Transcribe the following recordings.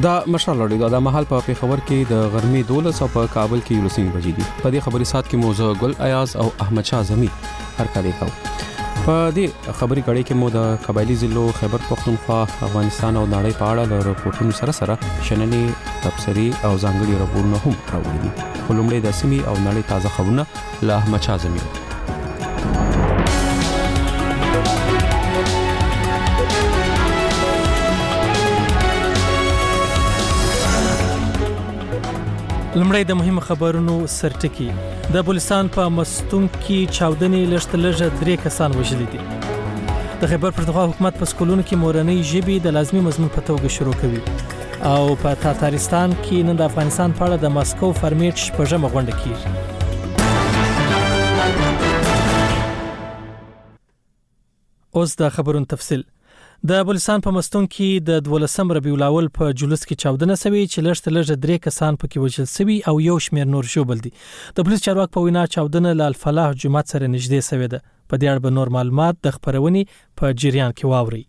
دا مشال لري دا مهال په پیښور کې د غرمې 12 او په کابل کې 11 بجې دي. په دې خبري سات کې موضوع ګل ایاز او احمد شاه زمي هرکلی کو. په دې خبري کړي کې مو د قبایلی ضلعو خیبر پختونخوا افغانستان او نړۍ په اړه د رپورټونو سره شننې تبصري او ځانګړي راپورونه هم راوړي دي. ولومړی د سیمې او نړۍ تازه خبرونه له احمد شاه زمي. لمړی د مهمه خبرونو سرټکی. د بلوچستان په مستون کې چاودنې لږ 3 کسان وژل دي. د خیبر پښتونخوا حکومت په سکولونو کې مورنۍ ژبې د لازمي مضمون په توګه شروع کوي. او په تاتارستان کې نن د افغانستان په اړه د ماسکو فرمیټ شپږمه غونډه کیږي. اوس د خبرونو تفصیل. د بلوچستان په مستون کې د 12 ربیع الاول په جلوس کې چاودنه شوې چې لږ 3 کسان پکې وژل شوي او یو شمېر نور ژوبل دي. د پولیس چارواکو په وینا چاودنه ل الفلاح جومات سره نږدې شوې ده. په دې اړه به نور معلومات د خبرونې په جریان کې واوري.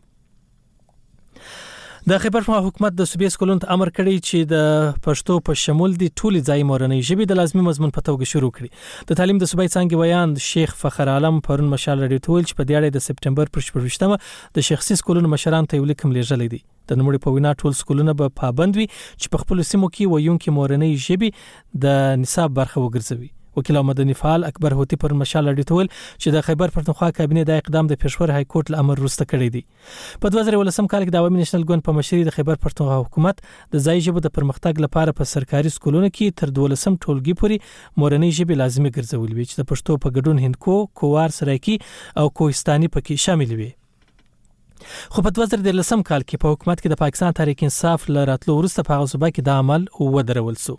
د خیبر پښتونخوا حکومت د صوبې سکولونو ته امر کړی چې د پښتو په شمول دي ټولې ځای مورنۍ ژبې د لازمي مضمون په توګه شروع کړي. د تعلیم د صوبې څنګه بیان شیخ فخر عالم پرون مشال رادیو ته ویل چې په دې اړه د سپټمبر پر 28مه د شخصي سکولونو مشرانو ته یو لیک لیږلی دی. د نوموړي په وینا ټول سکولونه به پابند وي چې په خپل سیمو کې ویونکي مورنۍ ژبې د نصاب برخه وګرځوي. وکیل او مدني فعال اکبر هوتی پر مشال رادیو ته ویل چې د خیبر پښتونخوا کابینه د اقدام د پېښور های کورټ له امر وروسته کړی دی. په 2018 کال کې د عوامي نېشنل ګوند په مشرۍ د خیبر پښتونخوا حکومت د ځای ژبو د پرمختګ لپاره په سرکاري سکولونو کې تر 12 ټولګي پورې مورنۍ ژبې لازمي ګرځولې وي چې د پښتو په ګډون هندکو، کووار، سرایکي او کوهستاني پکې شامل وي. خو په 2013 کال کې په حکومت کې د پاکستان تحریک انصاف له راتلو وروسته په هغه صوبه کې د عمل ودرول شو.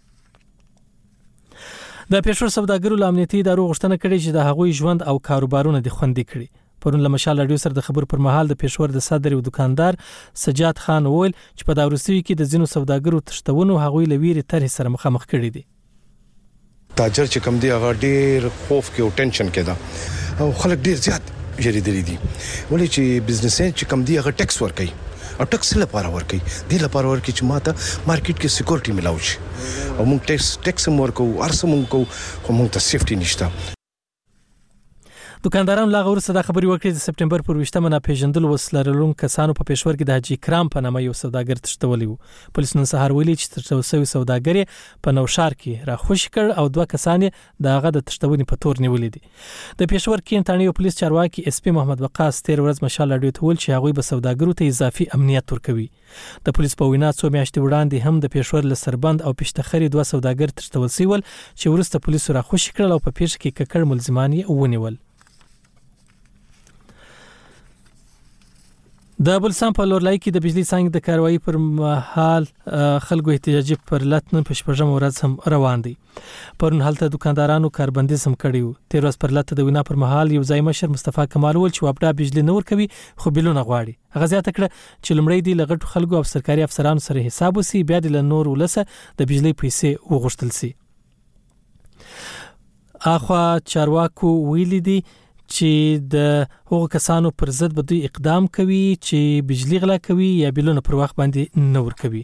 د پېښور سوداګرو له امنیتي ادارو غوښتنه کړې چې د هغوی ژوند او کاروبارونه د خوندي کړي. پرون له مشال رادیو سره د خبرو پر مهال د پېښور د صدر او دکاندار سجاد خان وویل چې په دا وروستیو کې د ځینو سوداګرو تښتونو هغوی له ویرې طرحې سره مخامخ کړي دي. تاجر چې کم دی هغه ډیر خوف کې او ټینشن کې ده او خلک ډیر زیات جریدلی دي. ولې چې بزنسمن چې کم دی هغه ټیکس ورکوي او ټیکس لپاره ورکوي د لپاره ورکوي چې ماته مارکیټ کې سکیورټي ملاوي شي او موږ ټیکس ورکو ارسمون کو خو موږ ته سیفټي نشته. دکانداران لا غوړسه د خبري وکړي د سپټمبر پر 28مه ناپېژندل وسلرلون کسانو په پېښور کې د حاجی کرام په نامه یو سوداګر تښتولی وو. پولیس نن سهار ویلي چې تښتول شوی سوداګر په نوشار کې راخوش کړ او 2 کسان د هغه د تښتونې په تور نیولې دي. د پېښور کې انټانیو پولیس چارواکي اس پی محمد وقاص 13 ورځ مشال رادیو ته ویل چې هغه به سوداګرو ته اضافي امنیت ورکوي. د پولیس په وینا څو میاشتې وړاندې هم د پېښور له سربند او پښتخري 2 سوداګر تښتول شول چې ورسته پولیس راخوش کړل او په پیښه کې ککړ ملزمان یې ونیول. د بلوچستان په لورلای کې د بجلی څنګه د کاروایی پر مهال خلکو احتجاجي پر لټن په شپږم ورځ هم روان دي. پرون هلته دکاندارانو کاربندیز هم کړی وو. 13 ورځ پر لټ د وینا پر مهال یو ځای مشر مصطفی کمال ول چې وابډا بجلی نه ورکوي خو بیلونه غواړي. هغه زیاته کړه چې لمړی دی لغټو خلکو او سرکاري افسرانو سره حساب وسی بیا د نور ولسه د بجلی پیسې وغوښتل سي. اخوا چارواکو ویلي دي چې د هغو کسانو پر ضد به دوی اقدام کوي چې بجلی غلا کوي یا بیلونه پر وخت باندې نه ورکوي.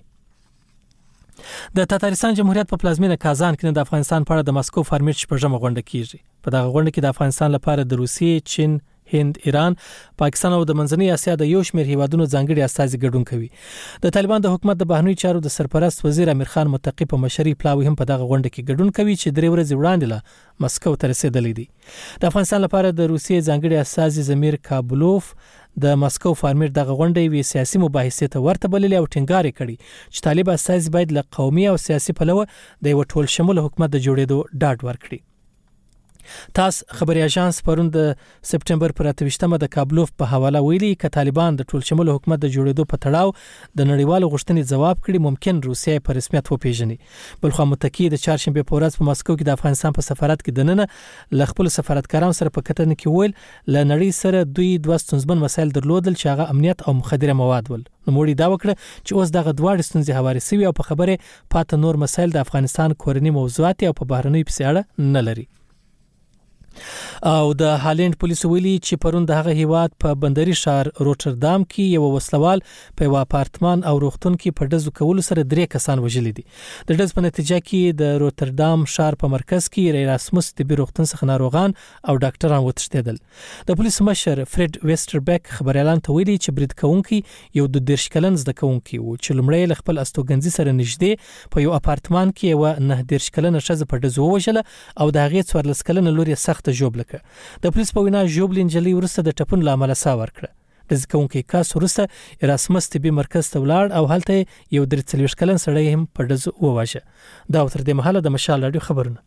د تاتارستان جمهوریت په پلازمینه کازان کې د افغانستان په اړه د ماسکو فرمیټ شپږمه غونډه کیږي. په دغه غونډه کې د افغانستان لپاره د روسیې، چین، هند، ایران، پاکستان او د منځنۍ اسیا د یو شمېر هیوادونو ځانګړي استازي ګډون کوي. د طالبان د حکومت د بهرنیو چارو د سرپرست وزیر امیر خان متقی په مشرۍ پلاوی هم په دغه غونډه کې ګډون کوي چې 3 ورځې وړاندې له مسکو ته رسیدلی دي. د افغانستان لپاره د روسیې ځانګړي استازي زمیر کابلوف د مسکو فرمیټ دغه غونډه وی سیاسي مباحثې ته ورته بللې او ټینګار کړي چې طالب استازي باید له قومي او سیاسي پلوه د یو ټول شمول حکومت د جوړېدو ډاډ ورکړي. تاس خبري اژانس پرون د سپټمبر پر 28مه د کابلوف په حواله ویلي ک طالبان د ټول شمول حکومت د جوړېدو په تړاو د نړیوالو غوښتنې جواب کړي ممکن روسیه په رسمیت وپیژني. بلخو متکی د چهارشنبه په ورځ په مسکو کې د افغانستان په سفارت کې دننه ل خپل سفارتکارانو سره په کتنه کې ویل ل نړۍ سره دوی 2 ستونزمن مسایل درلودل چې هغه امنیت او مخدره مواد ول. نوموړي دا وکړه چې اوس دغه دواړه ستونزې هواري سوي او په خبره پاته نور مسایل د افغانستان کورنی موضوعات او په بهرنۍ پسې اړه نه لري. او د هالند پولیسو ویلي چې پرون د هغه هیواد په بندري شهر روټردام کې یو وسلوال په یو اپارتمان او روغتون کې په ډزو کولو سره 3 کسان وژلي دي. د ډز په نتیجه کې د روټردام شهر په مرکز کې ایراسموس طبي روغتون څخه ناروغان او ډاکټران وتښتیدل. د پولیس مشر فرید ویسټربک خبريالان ته ویلي چې برید کوونکی یو 32 کلن زده کوونکی و چې لومړی له خپل استوګنځي سره نږدې په یو اپارتمان کې یو 19 کلن ښځه په ډزو وژله او د هغې 14 کلن لور یې سخت ژوبل. د پولیس په وینا ژوبل انجلۍ ورسته د ټپون لامل سا ورکړه. د ځکونکو کاس ورسته ایراسموس طبي مرکز ته ولاړ او هلته یو 43 کلن سړی هم په ډز وواژه. دا تر دې مهاله د مشال رادیو خبرونه.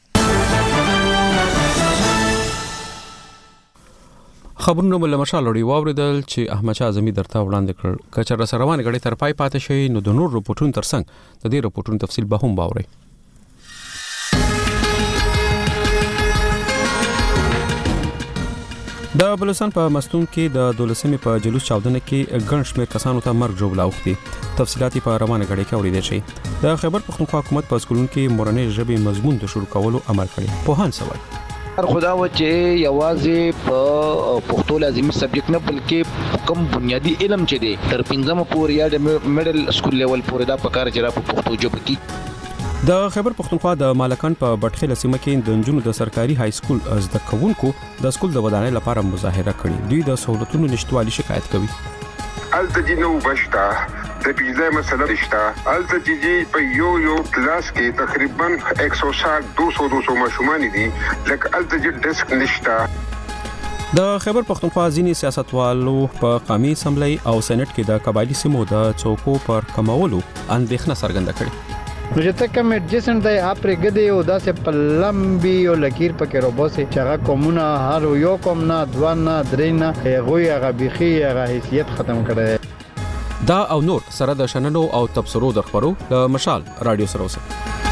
خبرونه مله مشال لري واوریدل چې احمد شاه اعظمي درته وړاندې کړ. کچر سره روان غړي تر پای پاتې شي نو د نور رپورټونو ترڅنګ د دې رپورټونو تفصیل به هم باوري. د بلوچستان په مستون کې د 12مې په جلوس چاودنه کې ګڼ شمېر کسانو ته مرګ ژوبل اوختي. تفصيلات په روانه غړي کې اوریدل شي. د خیبر پختونخوا حکومت په سکولونو کې مورنۍ ژبې مضمون د شروع کولو امر کړی. په هان سوال خدا و چې یوازې په پښتو لازمي سبجیکټ نه بلکې کوم بنیادی علم چې دی تر 5مه پورې یا د میډل سکول لیول پورې دا پکار جره په پښتو ژبه کې. د خیبر پختونخوا د مالکان په بټخیل سیمه کې د نجونو د سرکاري های سکول زده کوونکو د سکول د ودانۍ لپاره مظاهره کړې. دوی د سہولتونو نشټوالي شکایت کوي. التجینو بشتا د پیزا مسله نشته. التجی په یو کلاس کې تقریبا 160 200 ماشومان دي لکه التجی ډیسک نشته. د خیبر پختونخوا ځینې سیاستوالو په قومي اسمبلی او سېنات کې د قبایلی سیمو د چوکو پر کمولو اندېښنه څرګنده کړې. نو چې ته کوم ایډجسټ دی اپره غدي او داسې په لمبي او لکیر پکې روبوسي چې هغه کومونه هر یو کوم نه دوه نه درې نه غوي هغه بيخي هغه حیثیت ختم کړي. دا او نور سره د شننو او تبصرو درخبرو د مشال رادیو سره اوسه.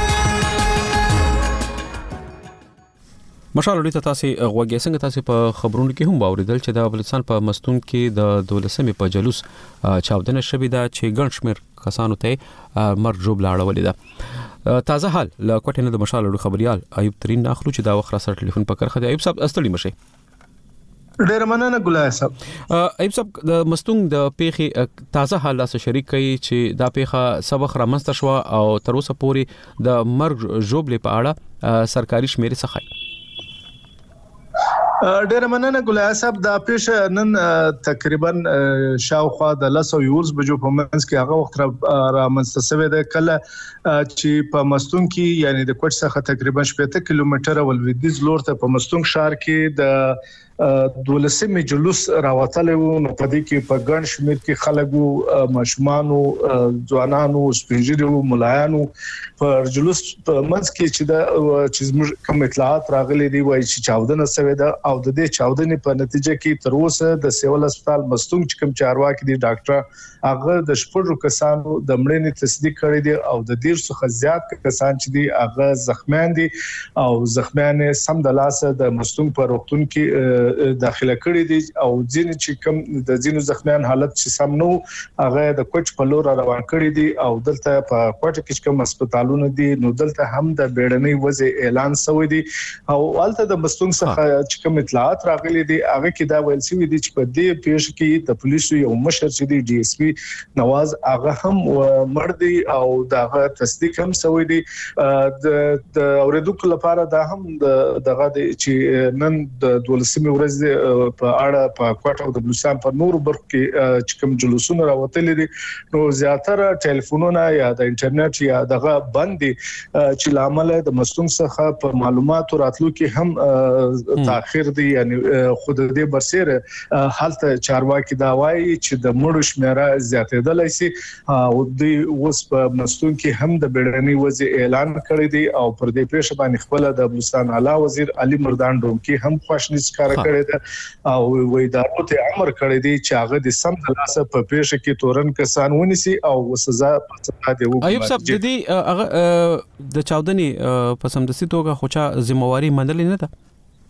مشال لري تاسو غوږی څنګه تاسو په خبرونو کې هم باوریدل چې د بلوچستان په مستون کې د 12مې په جلوس چاودنه شوې ده چې ګڼ شمېر کسانو ته مرګ ژوبل اړولې ده. تازه حال له کوټې نه د مشال لري خبريال ایوب ترين اخلو چې دا وخت را سره ټلیفون پکړ خدای ایوب صاحب استړي مشه. ډیر مننه ګلای صاحب. ایوب صاحب د مستون د پیخي تازه حال سره شریک کړي چې دا پیخه سبق رامنځته شو او تر اوسه پورې د مرګ ژوبل په اړه سرکاري شمیرې څخه ډیر مننه ګلای صاحب. دا پیښه نن تقریبا شاوخوا د 2:00 بجو په منځ کې هغه وخت را منځته شوې ده کله چې په مستون کې یعنی د کوټ څخه تقریبا 70 کیلومتره ولودیز لور ته په مستون ښار کې د 12مې جلوس راوتل وو. نو په دې کې په ګڼ شمېر کې خلکو ماشومانو ځوانانو سپینجریو ملایانو په جلوس په منځ کې چې د کوم اطلاعات راغلي دی وایي چې چاودنه شوې ده او د دې چاودنې په نتیجه کې تر اوسه د سیول هسپتال مستون چې کوم چارواکي دي ډاکټر هغه د شپږو کسانو د مړینې تصدیق کړی دی او د 1.5 څخه زیات کسان چې دي هغه زخمیان دي او زخمیان سم د لاسه د مستون په روغتون کې داخله کړی دي او ځینې چې کوم د ځینو زخمیان حالت چې سم نو هغه د کوټ په لور روان کړی دي او دلته په کوټ کې کوم هسپتالونه دي نو دلته هم د بیړنۍ وضع اعلان شوی دی او البته د مستون څخه چې کوم اطلاعات راغلي دي هغه کې دا ویل شوی دی چې په دې پیښه کې د پولیسو یو مشر چې دی ډي اس پی نواز هغه هم مړ دی او دغه تصدیق هم شوی دی. د اوریدونکو لپاره دا هم دغه چې نن د 12مې ورځ په اړه په کوټه او د بلوچستان په نور برخو کې چې کوم جلوسونه راوتل دي نو زیاتره ټلیفونونه یا د انټرنیټ یا دغه بندي چې لامل د مستون څخه په معلوماتو راتلو کې هم تاخير دی یعنی خود دې برسره حالت چارواکي دا وایي چې د مړو شمیره زیاتېدلای شي او د اوس په مستون کې هم د بیړنۍ وضع اعلان کړی دی او پر دې پیښه باندې خپل د بلوچستان اعلی وزیر علي مردان ډومکی هم خوښنیز کار کړی دی او وې ادارو ته امر کړی دی چې هغه د سم د لاسه په پیښه کې تورن کسان ونیسي او سزا پاتې وکړي. ایوب صاحب د دې هغه د چاودنې په سمدستي توګه خو چا ذمہواری منل نه ده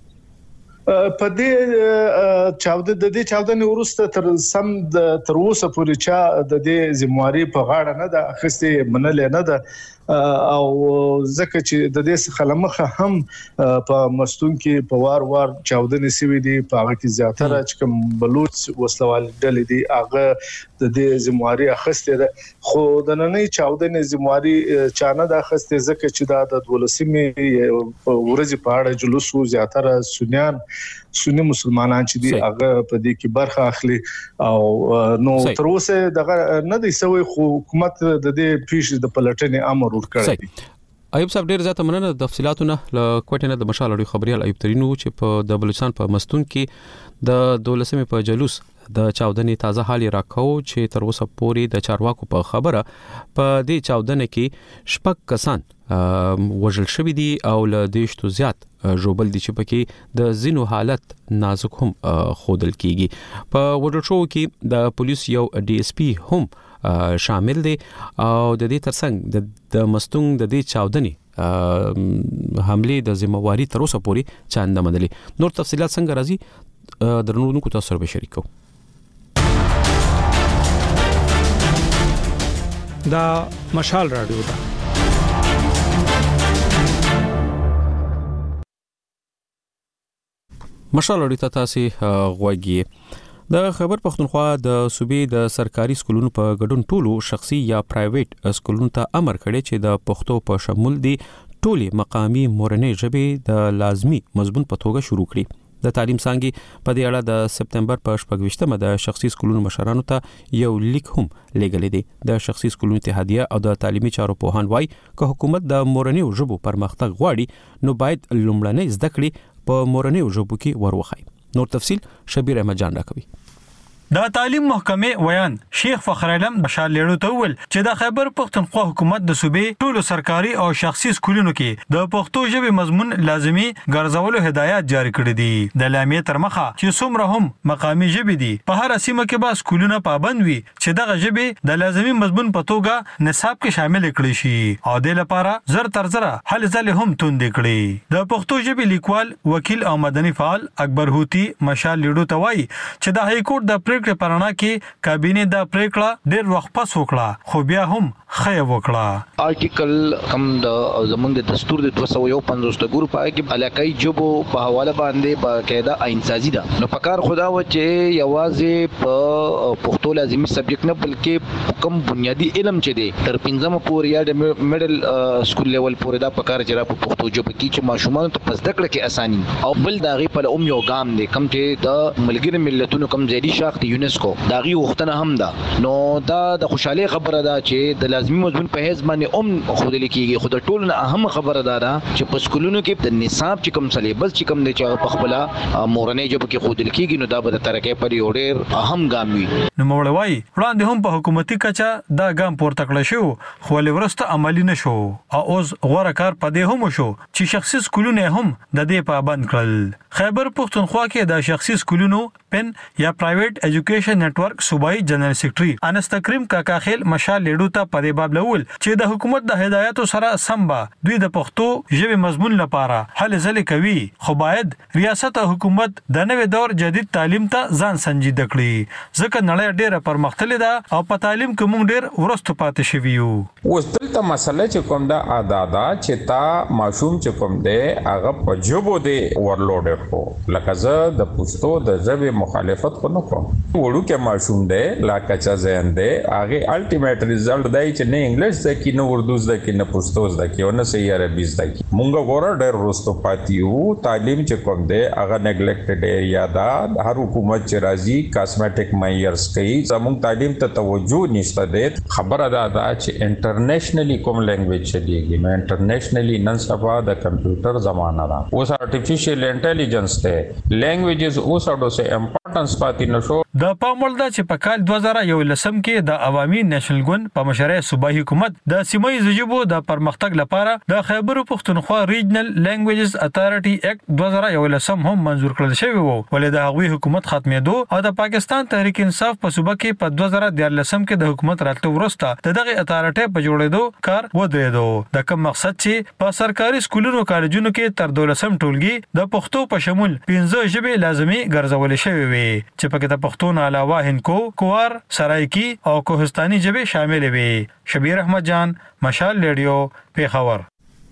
په دې چاودنې وروسته تر اوسه پورې چا د دې ذمہواری په غاړه نه ده اخستې منل نه ده او ځکه چې د دې څخه لمخه هم په مستون کې په وار چاودنې سوي دي په هغه کې زیاتره چې کوم بلوچ وسلوال ډلې دي هغه د دې ذمہواری اخیستې ده خو د نننۍ چاودنې ذمہواری چانه د اخیستې ځکه چې دا د 12مې ورځې په اړه جلوس زیاتره سنی مسلمانان چې دي هغه په دې کې برخه اخلي او نو تر اوسه دغه نه دی سوی حکومت د دې پیښې د پلټنې امر ورکړی دی. ایوب صاحب ډیر زیاته مننه د تفصيلاتونه ل کوټه نه د مشال اړي خبريال ایوب ترينو چې په د بلوچستان په مستون کې د 12مې په جلوس د چاودنې تازه حال راکاو چې تر اوسه پورې د چارواکو په خبره په دې چاودنې کې شپږ کسان وژل شوی دي او له دیشتو زیات جوبل دي چې پکې د زینو حالت نازک هم خودل کیږي. په وډل شو کې د پولیس یو DSP هم شامل دي او د دې ترڅنګ د مستون د دې چاودنې حمله د ذمہواری تر اوسه پورې چاند مدلي. نور تفصيلات څنګه راځي درنونکو تاسو سره شریکو. دا مشال رادیو ده. مشال اړیته تاسو غوږی د خبر پښتونخوا د صوبې د سرکاري سکولونو په ګډون ټولو شخصي یا پرایویټ سکولونو ته امر کړی چې د پښتو په شمول دي ټولي مقامي مورنۍ ژبې د لازمي مضمون په توګه شروع کړي. د تعلیم څنګه په دې اړه د سپتمبر په 28مه د شخصي سکولونو مشرانو ته یو لیک هم لېږلی دی. د شخصي سکولونو اتحادیه او د تعلیمي چارو پوهان وایي چې حکومت د مورنۍ ژبو پرمختګ غواړي نو باید لومړنۍ زده کړې په مورنۍ ژبو کې وروخی. نور تفصيل شبیر احمد جان راکوي. د تعلیم محکمې ویان شیخ فخر علم بشار لیړو ته ویل چې د خیبر پښتونخوا حکومت د صوبې ټولو سرکاري او شخصي سکولونو کې د پښتو ژبې مضمون لازمي ګرځولو هدایت جاری کړي دي. د لامې تر مخه چې څومره هم مقامي ژبې دي په هر سیمه کې به سکولونه پابند وي چې دغه ژبې د لازمي مضمون په توګه نصاب کې شامل کړي شي او د لپاره زر تر زر حل ځل هم توند کړي. د پښتو ژبې لیکوال وکیل او مدني فعال اکبر هوتی مشال لیړو ته وایي چې د های کورټ د پریکړې پرانا کې کابینه د پریکړه ډېر وخت پس وکړه خو بیا هم خې وکړه. آرټیکل کم د زمونږ د دستور د 251 ګور پای کې علاقائی جبو په حواله باندې باقاعده آئینسازي ده. نو پکار خدا و چې یوازې په پښتو لازمي سبجیکټ نه بلکې کم بنیادی علم چې دی تر 15 پورې یا د میډل سکول لیول پورې دا پکار چې را په پښتو ژبه کې چې ماشومان ته پس دکړه کې اساني او بل داغي په یو ګام دی کم چې د ملګری ملتونو کم ځای شاخت یونسکو داغي وختنه هم ده. نو دا د خوشاله خبره ده چې د لازمي مضمون په هیڅ باندې خودل کېږي. خو د ټولو نه اهم خبره ده چې په سکولونو کې د نصاب چې کوم سلیبس چې کوم دی چې په خپل مورنۍ ژبه کې خودل کېږي نو دا به د ترقې پر یو ډېر اهم ګام وي. نو مولوي وړاندې هم په حکومتي کچه دا ګام پورته کړل شو خو لورسته عملی نشو او اوس غوړه کار پدې هم شو چې شخصي سکولونه هم د دې پابند کړل. خیبر پښتونخوا کې د شخصي سکولونو پن یا پرایویټ ایجوکیشن نتورک صوبایي جنرال سیکریټري انس تکریم کاکا خیل مشال لیډو ته په دې باب لول چې د حکومت د هدایتو سره سمبا دوی د پښتو ژبې مضمون لپاره هلې ځلې کوي خو باید ریاست او حکومت د نوې دور جدید تعلیم ته ځان سنجیده کړي ځکه نړۍ ډېره پرمختللې ده او په تعلیم کې موږ ډېر ورستو پاتې شوي یو. اوس دلته مسله چې کوم دا ادا چې تا ماشوم چې کوم دی هغه په ژبو دی ورلوډ کړو لکه زه د پښتو د ژبې مخالفت کو نه کوم. وړو کې ماشوم دی لکه چې ځین دی هغه الټیمیټ ریزلټ دی چې نه انګلیش زده کی نه اردو زده کی نه پښتو زده کی او نه صحیح عربي زده کی. مونږ ګوره ډېر ورستو پاتې یو. تعلیم چې کوم دی هغه نیګلیکټډ ایریا ده. هر حکومت چې راځي کاسمیټک میئرز کوي زموږ تعلیم ته توجه نشته دی. خبره ده چې انټرنیشنلی کوم لینګویج چلیږي نو انټرنیشنلی نن سبا د کمپیوټر زمانہ ده. اوس آرټیفیشل انټیلیجنس ته لینګویجز اوس اډو سه امپورټنس پاتې نشو. د پامول دا چې په کال 2011 کې د عوامي نېشنل ګوند په مشرۍ صوبایي حکومت د سیمایي ژبو د پرمختګ لپاره د خیبر پښتونخوا ریجنل لینګویجز اتھارټي اکټ 2011 هم منزور کړل شوی وو ولې د هغوی حکومت ختمېدو او د پاکستان تحریک انصاف په صوبه کې په 2014 کې د حکومت راتلو وروسته دغه اتھارټي په جوړېدو کار ودرېدو. د کوم مقصد چې په سرکاري سکولونو کالجونو کې تر 12 ټولګي د پښتو په شمول 15 ژبې لازمي ګرځول شوی وي وي چې پکې د پښتو نه علاوه هندکو، کوار، سرایکی او کوهستاني ژبې شامل وي. شبیر احمد جان، مشال ریډیو، پیښور.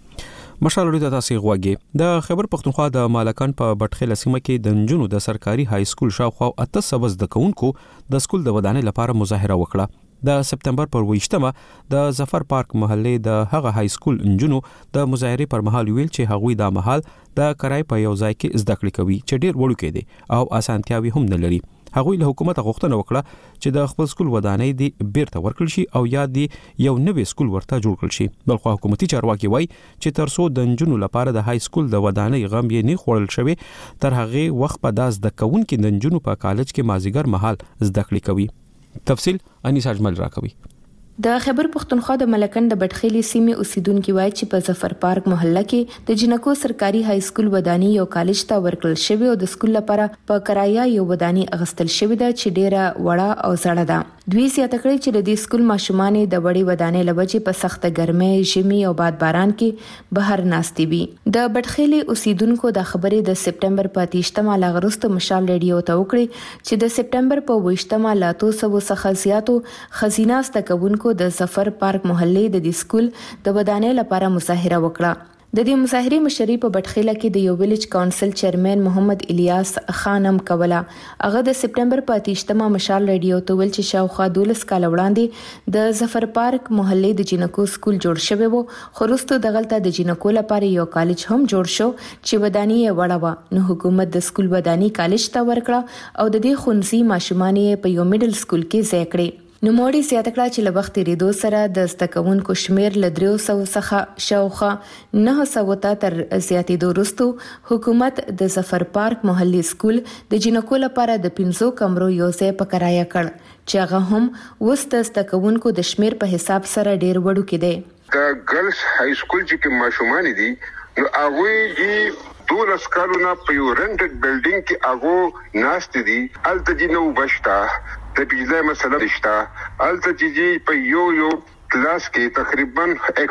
مشال ریډیو تاسو غواګي د خیبر پختونخوا د مالکان په بټخیل سیمه کې د نجونو د سرکاري های سکول شاوخوا 800 د کونکو د سکول د ودانۍ لپاره مظاهره وکړه. د سپتمبر پر 28مه د ظفر پارک محلې د هغه های سکول نجونو د مظاهره پر مهال ویل چې هغوی د مهال د کرای په یو ځای کې زده کړې کوي چې ډیر وړوکی دي او اسانتیاوي هم نه لري. هغوی له حکومت غوښتنه وکړه چې د خپل سکول ودانۍ دی بیرته ورکړل شي او یا دی یو نوې سکول ورته جوړ کړل شي. بلخو حکومتي چارواکي وایي چې ترڅو د نجونو لپاره د های سکول د ودانۍ غم یې نه خوړل شوی تر هغه وخت په داس د کونکو د نجونو په کالج کې مازیګر مهال زده کړې کوي. تفصیل انیس اجمل راکوي. د خیبر پختونخوا د ملکن د بټخیلی سیمې اوسیدونکو وایي چې په ظفر پارک محله کې د جنکو سرکاري های سکول ودانۍ یو کالج ته ورکړل شوی او د سکول لپاره په کرایه یو ودانۍ اغستل شوی ده چې ډیره وړه او زړه ده. دوی زیاته کړی چې د دې سکول ماشومان د وړي ودانۍ لوجې په سخته ګرمۍ، ژمي او باد باران کې بهر ناستي وي. د بټخیلی اوسیدونکو د خبرې د سپتمبر په 28مه لاغرست مشال ریډیو ته وکړي چې د سپتمبر په 28مه لا 200 څخه زیاتو خزینه استکونکو د ظفر پارک محلې د دې سکول د ودانۍ لپاره مظاهره وکړه. د دې مظاهرې مشري په بټخیله کې د یو ویلیج کونسل چیرمن محمد الیاس خانم کوله. هغه د سپتمبر په 28مه مشال ریډیو ته ویل چې شاوخوا 12 کال وړاندې د ظفر پارک محلې د جنکو سکول جوړ شوی وو، خو وروسته دغلته د جنکو لپاره یو کالج هم جوړ شو چې ودانۍ یې وړه وه. نو حکومت د سکول ودانۍ کالج ته ورکړه او د دې خونځي ماشومان یې په یو میډل سکول کې ځای کړي. نو موړي زیاته کړه چې له وخت تیریدو سره د زدهکوونکو شمیر له 300 څخه شاوخوا 900 ته تر زیاتېدو وروسته حکومت د ظفر پارک محلي سکول د جنکو لپاره د 500 کمرو یو ځای په کرایه کړ چې هغه هم اوس د زدهکوونکو د شمیر په حساب سره ډیر وړوکی دی. د ګرلز های سکول چې ماشومان دي نو هغه دي 12 کالونه په یو رنټډ بلډینګ کې هغه ناست دي. الته دي نو بشتا د بجلی مسله نشته. الته چې په یو کلاس کې تقریبا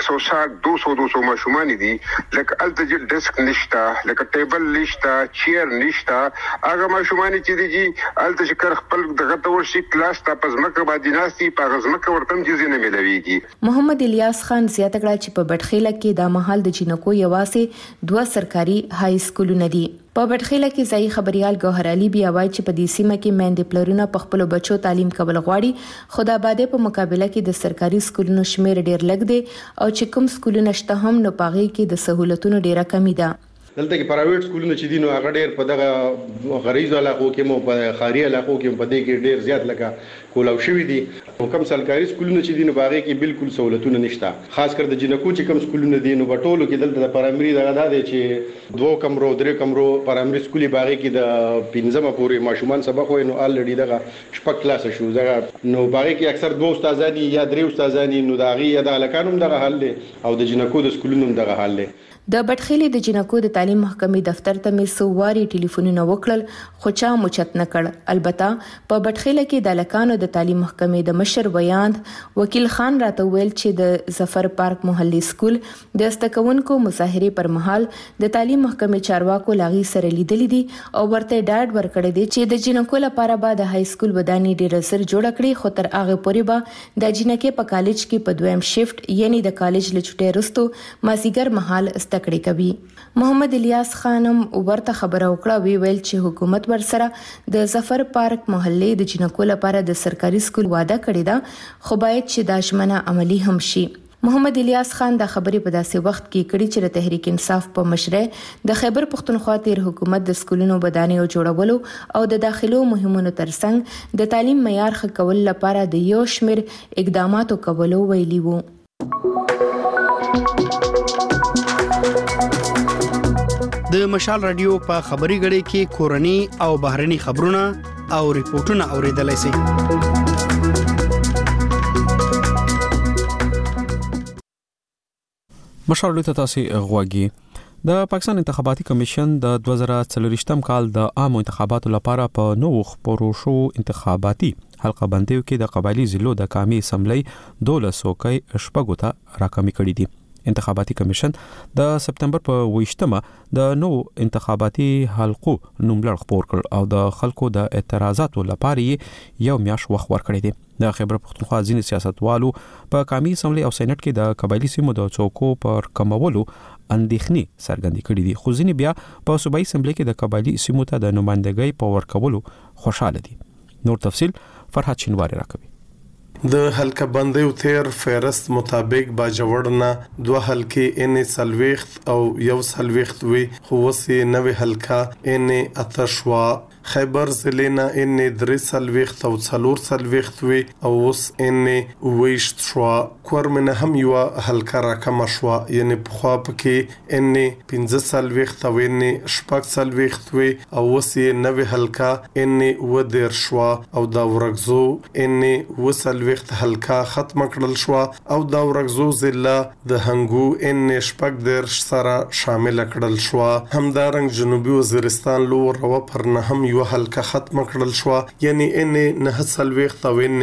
160-200 ماشومان دي. لکه الته چې ډیسک نشته، لکه ټیبل نشته، چیر نشته. هغه ماشومان چې دي الته چې کار خپل دغه تور شي کلاس ته پزماکه باندې ناشتي په غزمکه ورتم چې نه ملويږي. محمد الیاس خان زیاته کړه چې په بټخیله کې د محل د جنکو یواسې 2 سرکاري های سکولونه دي. په بټخیله کې ځای خبريال ګوهر علي بیا وایي چې په دې سیمه کې میندې پلرونه په خپل بچو تعلیم کول غواړي، خو د آبادی په مقابله کې د سرکاري سکولونو شمیر ډیر لږ دی او چې کوم سکولونه شته هم نو پاغي کې د سہولتونو ډیره کمی ده. دلته کې پرایویټ سکولونه چې دي نو هغه ډېر په دغه غریزو علاقو کې مو په خاري علاقو کې په دې کې ډېر زیات لکه کولاو شوی دي. کوم سرکاري سکولونه چې دي نو باغې کې بالکل سہولتونه نشته، خاص کر د جنکو چې کوم سکولونه دي نو بټولو کې دلته د پرایمري دغه ده چې 2 کمرو 3 کمرو پرایمري سکولي باغې کې د 15مه پورې ماشومان سبق وای نو الریډي دغه شپږ کلاس شو دغه نو باغې کې اکثر 2 استادان یا 3 استادان نو دغه یا د الکانوم دغه حل او د جنکو د سکولونو دغه حل. د بټخیلې د جنکو د تعلیم محکمې دفتر ته مې سوواري ټلیفونونه وکړل خو چا موچت نه کړ. البته په بټخیله کې د لکانو د تعلیم محکمې د مشر ویاند وکیل خان راته ویل چې د ظفر پارک محلي سکول د استکونکو مظاهره پر مهال د تعلیم محکمې چارواکو لاغي سره لیدلې دي او ورته ډاډ ورکړی دی چې د جنکو لپاره به د های سکول ودانۍ ډیر سر جوړ کړي، خو تر هغه پورې به د جنکې په کالج کې په دویم شیفت یعنی د کالج له چټي رستو مازیګر مهال کړي کوي. محمد الیاس خانم ورته خبره وکړه ویل چې حکومت ورسره د ظفر پارک محلې د جنکو لپاره د سرکاري سکول وعده کړې ده، خو باید چې دا ژمنه عملی هم شي. محمد الیاس خان د خبرې په داسې وخت کې کړي چې د تحریک انصاف په مشرۍ د خیبر پختونخوا تیر حکومت د سکولونو ودانۍ جوړولو او د داخلو مهمونو ترڅنګ د تعلیم معیار ښه کول لپاره د یو شمیر اقداماتو کولو ویلي وو. د مشال رادیو په خبري غړي کې کورني او بهرني خبرونه او ریپورتونه اوریدلای شئ. مشال رادیو تاسو غواګي د پاکستان انتخاباتي کمیشن د 2024م کال د عامو انتخاباتو لپاره په نوو خبرو شو انتخاباتي حلقه بندیو کې د قبایلی ضلعو د قومي اسمبلی 12 څوکۍ شپږو ته راکمې کړې دي. انتخاباتي کمیشن د سپتمبر په 28مه د نو انتخاباتي حلقو نوملړ خپور کړ او د خلکو د اعتراضاتو لپاره یو میاش وخت ورکړی دی. د خیبر پختونخوا ځینې سیاستوالو په قومي اسمبلی او سېنات کې د قبایلی سیمو د چوکو پر کمولو اندېښنې څرګندې کړې دي، خو ځینې بیا په صوبایي اسمبلی کې د قبایلی سیمو ته د نمائندګۍ په ورکولو خوشاله دي. نور تفصیل فرحت شینواری راکوي. د حلقه بندیو تیر فهرست مطابق باجوړنا 2 حلقې ان سلويخت او یو سلويخت وي، خو وسې نوې حلقه ان اتشوا خیبر ضلع ان درې سلويخت او څلور سلويخت وي او اوس ان ويشت شوا کورمنه هم یو حلقه راکم شوا، یعنی په خوا پکې ان 15 سلويخت او ان شپږ سلويخت وي او وسې نوې حلقه ان ودر شوا او دا ورغزو ان وسلويخت حلقه ختم کړل شو او دا ورغزو ضلع د هنګو ان شپږ در سره شامل کړل شو. همدارنګ جنوبي وزیرستان لور او پر نه هم یو حلقه ختم کړل شو، یعنی ان نه سلويخت او ان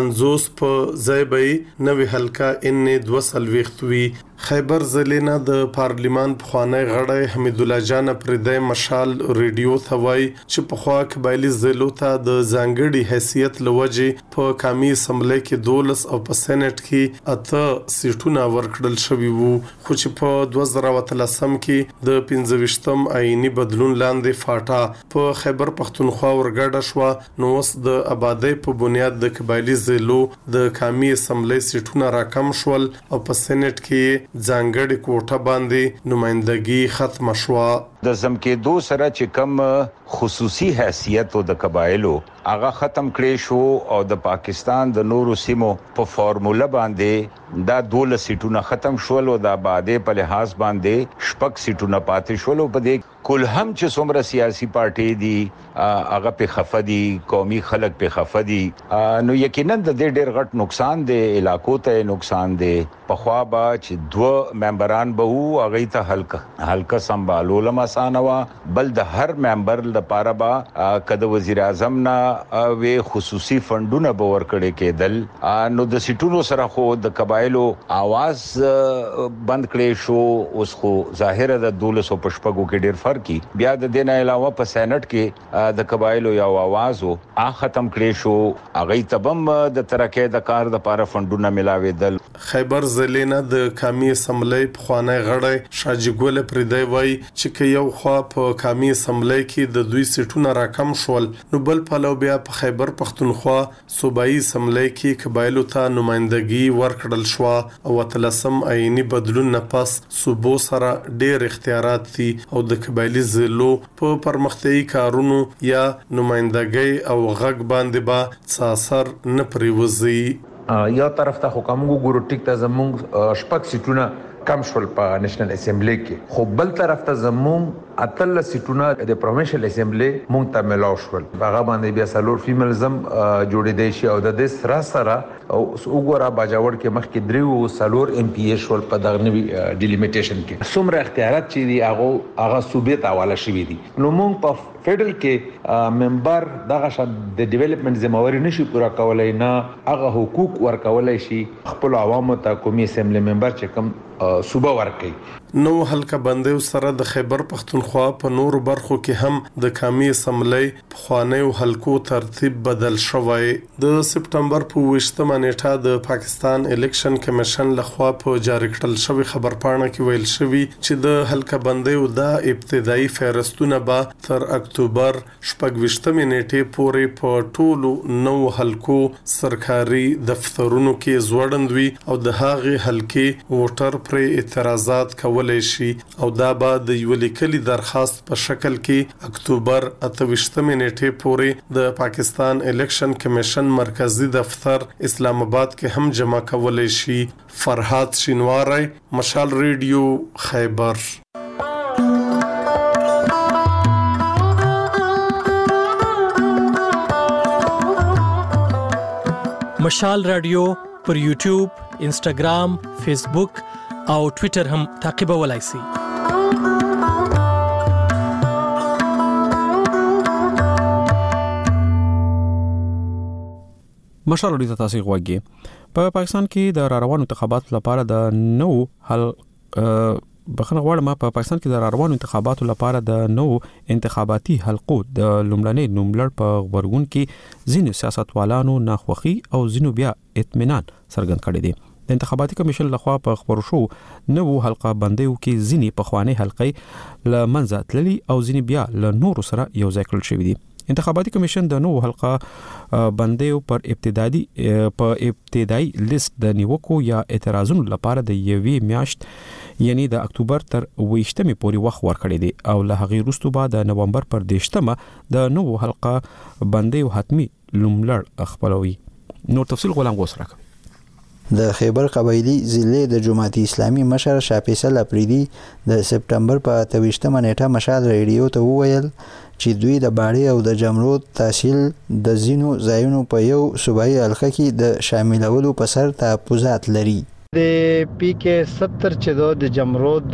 50 په ځای نوې حلقه ان 2 سلويخت وي. خیبر ضلع د پارلیمان پخوانی غړی حمید الله جان پردای مشال ریډیو ته وای چې په خوا قبایلی ضلعو ته د ځانګړي حیثیت لوجې په قومي اسمبلی کې 12 او په سېنات کې 8 سیټونه ورکړل شوي وو، خو چې په 2013 کې د 25م آئینی بدلون لاندې فاټا په خیبر پختونخوا ورګډه شو، نو اوس د آبادی په بنیاد د قبایلی ضلعو د قومي اسمبلی سیټونه راکم شول او په سېنات کې ځانګړي کوټه باندې نمائندګي ختم شو. د زمکېدو سره چې کم خصوصي حیثیت او د قبایلو هغه ختم کړي شو او د پاکستان د نورو سیمو په فارموله باندې دا 12 سیټونه ختم شول او د آبادی په لحاظ باندې شپږ سیټونه پاتې شول. په دې کل هم چې څومره سیاسي پارټي دي هغه په خفدي قومي خلک په خفدي، نو یقینا د دې ډېر غټ نقصان دی، علاقو ته نقصان دی. په خوا با چې 2 ممبران به وو هغه ته حلقه سنبالول مسانه وا، بل د هر ممبر لپاره با کده وزیر اعظم نه وی خصوصي فندونه به ورکړي کېدل. نو د سیټونو سره خو د قبایلو आवाज بند کړي شو. اوس خو ظاهر د 1200 پشپغو کې ډېر فرق کی، بیا د دین علاوه په سېنات کې د قبایلو یو आवाज او ختم کړي شو، هغه تبم د ترکه د کار د لپاره فندونه ملاویدل. خیبر ضلع د قومي اسمبلی پخوانی غړی شاجي ګل پردای وای چې یو خوا په قومي اسمبلی کې د دوی سیټونه راکم شول، نو بل پلو بیا په خیبر پختونخوا صوبایي اسمبلی کې قبایلو ته نمائندګي ورکړل شو او تلسم آئینی بدلون نه پس صوبو سره ډېر اختیارات دي او د قبایلی ضلعو په پرمختیايي کارونو یا نمائندګي او غږ باندې با څه اثر نه پریوزي. یو طرف ته حکم ګورو ټیک ته زمونږ شپږ سیټونه کم شول په نېشنل اسمبلی کې، خو بل طرف ته زمونږ اتل سیټونه د پروینشل اسمبلی مونږ ته ملاو شول. هغه باندې بیا سلور فیمیلزم جوړې دی شي او د دې سره سره او وګوره باجوړ کې مخکې دریو سلور ام پی ای شول په دغه نوی ډیلیمیټیشن کې څومره اختیارات چې دي هغه صوبې ته حواله شوي دي. نو مونږ په فیډرل کې ممبر دغه شان د ډیولپمنٹ ذمہواری نشي پورا کولای، نه هغه حقوق ورکولای شي خپل عوامو ته قومي اسمبلی ممبر چې کوم صوبه ورکړي. نو حلقه بندیو سره د خیبر پختونخوا په نور برخو کې هم د قومي اسمبلی په خوانیو حلقو ترتیب بدل شوی. د سپتمبر په 28مه نیټه د پاکستان الیکشن کمیشن لخوا په جاری کړل شوی خبرپاڼه کې ویل شوی چې د حلقه بندیو د ابتدایي فهرستونه به تر اکتوبر 28مه نیټه پورې په ټولو نو حلقو سرکاري دفترونو کې زوړند وي او د هغې حلقې ووټر پر اعتراضات کولای شي او دا به د یو لیکلي درخواست په شکل کې اکتوبر 28مه نیټه پورې د پاکستان الیکشن کمیشن مرکزی دفتر اسلام آباد کې هم جمع کولای شي. فرحات شینواری، مشال ریډیو، خیبر. مشال رادیو پر یوټیوب، انسټاګرام، فیسبوک او ټوئیټر هم تعقیبولای شئ. مشال ریډیو تاسو غوږی په پاکستان کې د روانو انتخاباتو لپاره د نو بخنه غواړم په پاکستان کې د روانو انتخاباتو لپاره د نو انتخاباتي حلقو د لومړنۍ نوملړ په ورغون کې ځینې سیاستوالانو ناخوخي او ځینو بیا اطمینان څرګند کړی دی. د انتخاباتي کمیشن لخوا په خبرو شو نو حلقه بندیو کې ځینې په خواني حلقې لمنځه تللي او ځینې بیا له نورو سره یو ځای کړل شوی دي. انتخاباتي کمیشن د نو حلقه بندیو پر ابتدایي لیست د نیوکو یا اعتراضونو لپاره د یوې میاشت یعنی د اکتوبر تر 28مې پورې وخت ورکړی دی او له هغې وروسته به د نومبر پر 10مه د نو حلقه بندیو حتمی لومړ خپلوي. نور تفصیل غلام غوس راکوي. د خیبر قبایلی ضلع د جماعت اسلامي مشر شاه فیصل اپریدي د سپټمبر په 28مه نیټه مشال ریډیو ته وویل چې دوی د باړې او د جمرود تحصیل د زینو ځایونو په یو صوبایي حلقه کې د شاملولو په سر تحفظات لري. د پی کې 70 چې د جمرود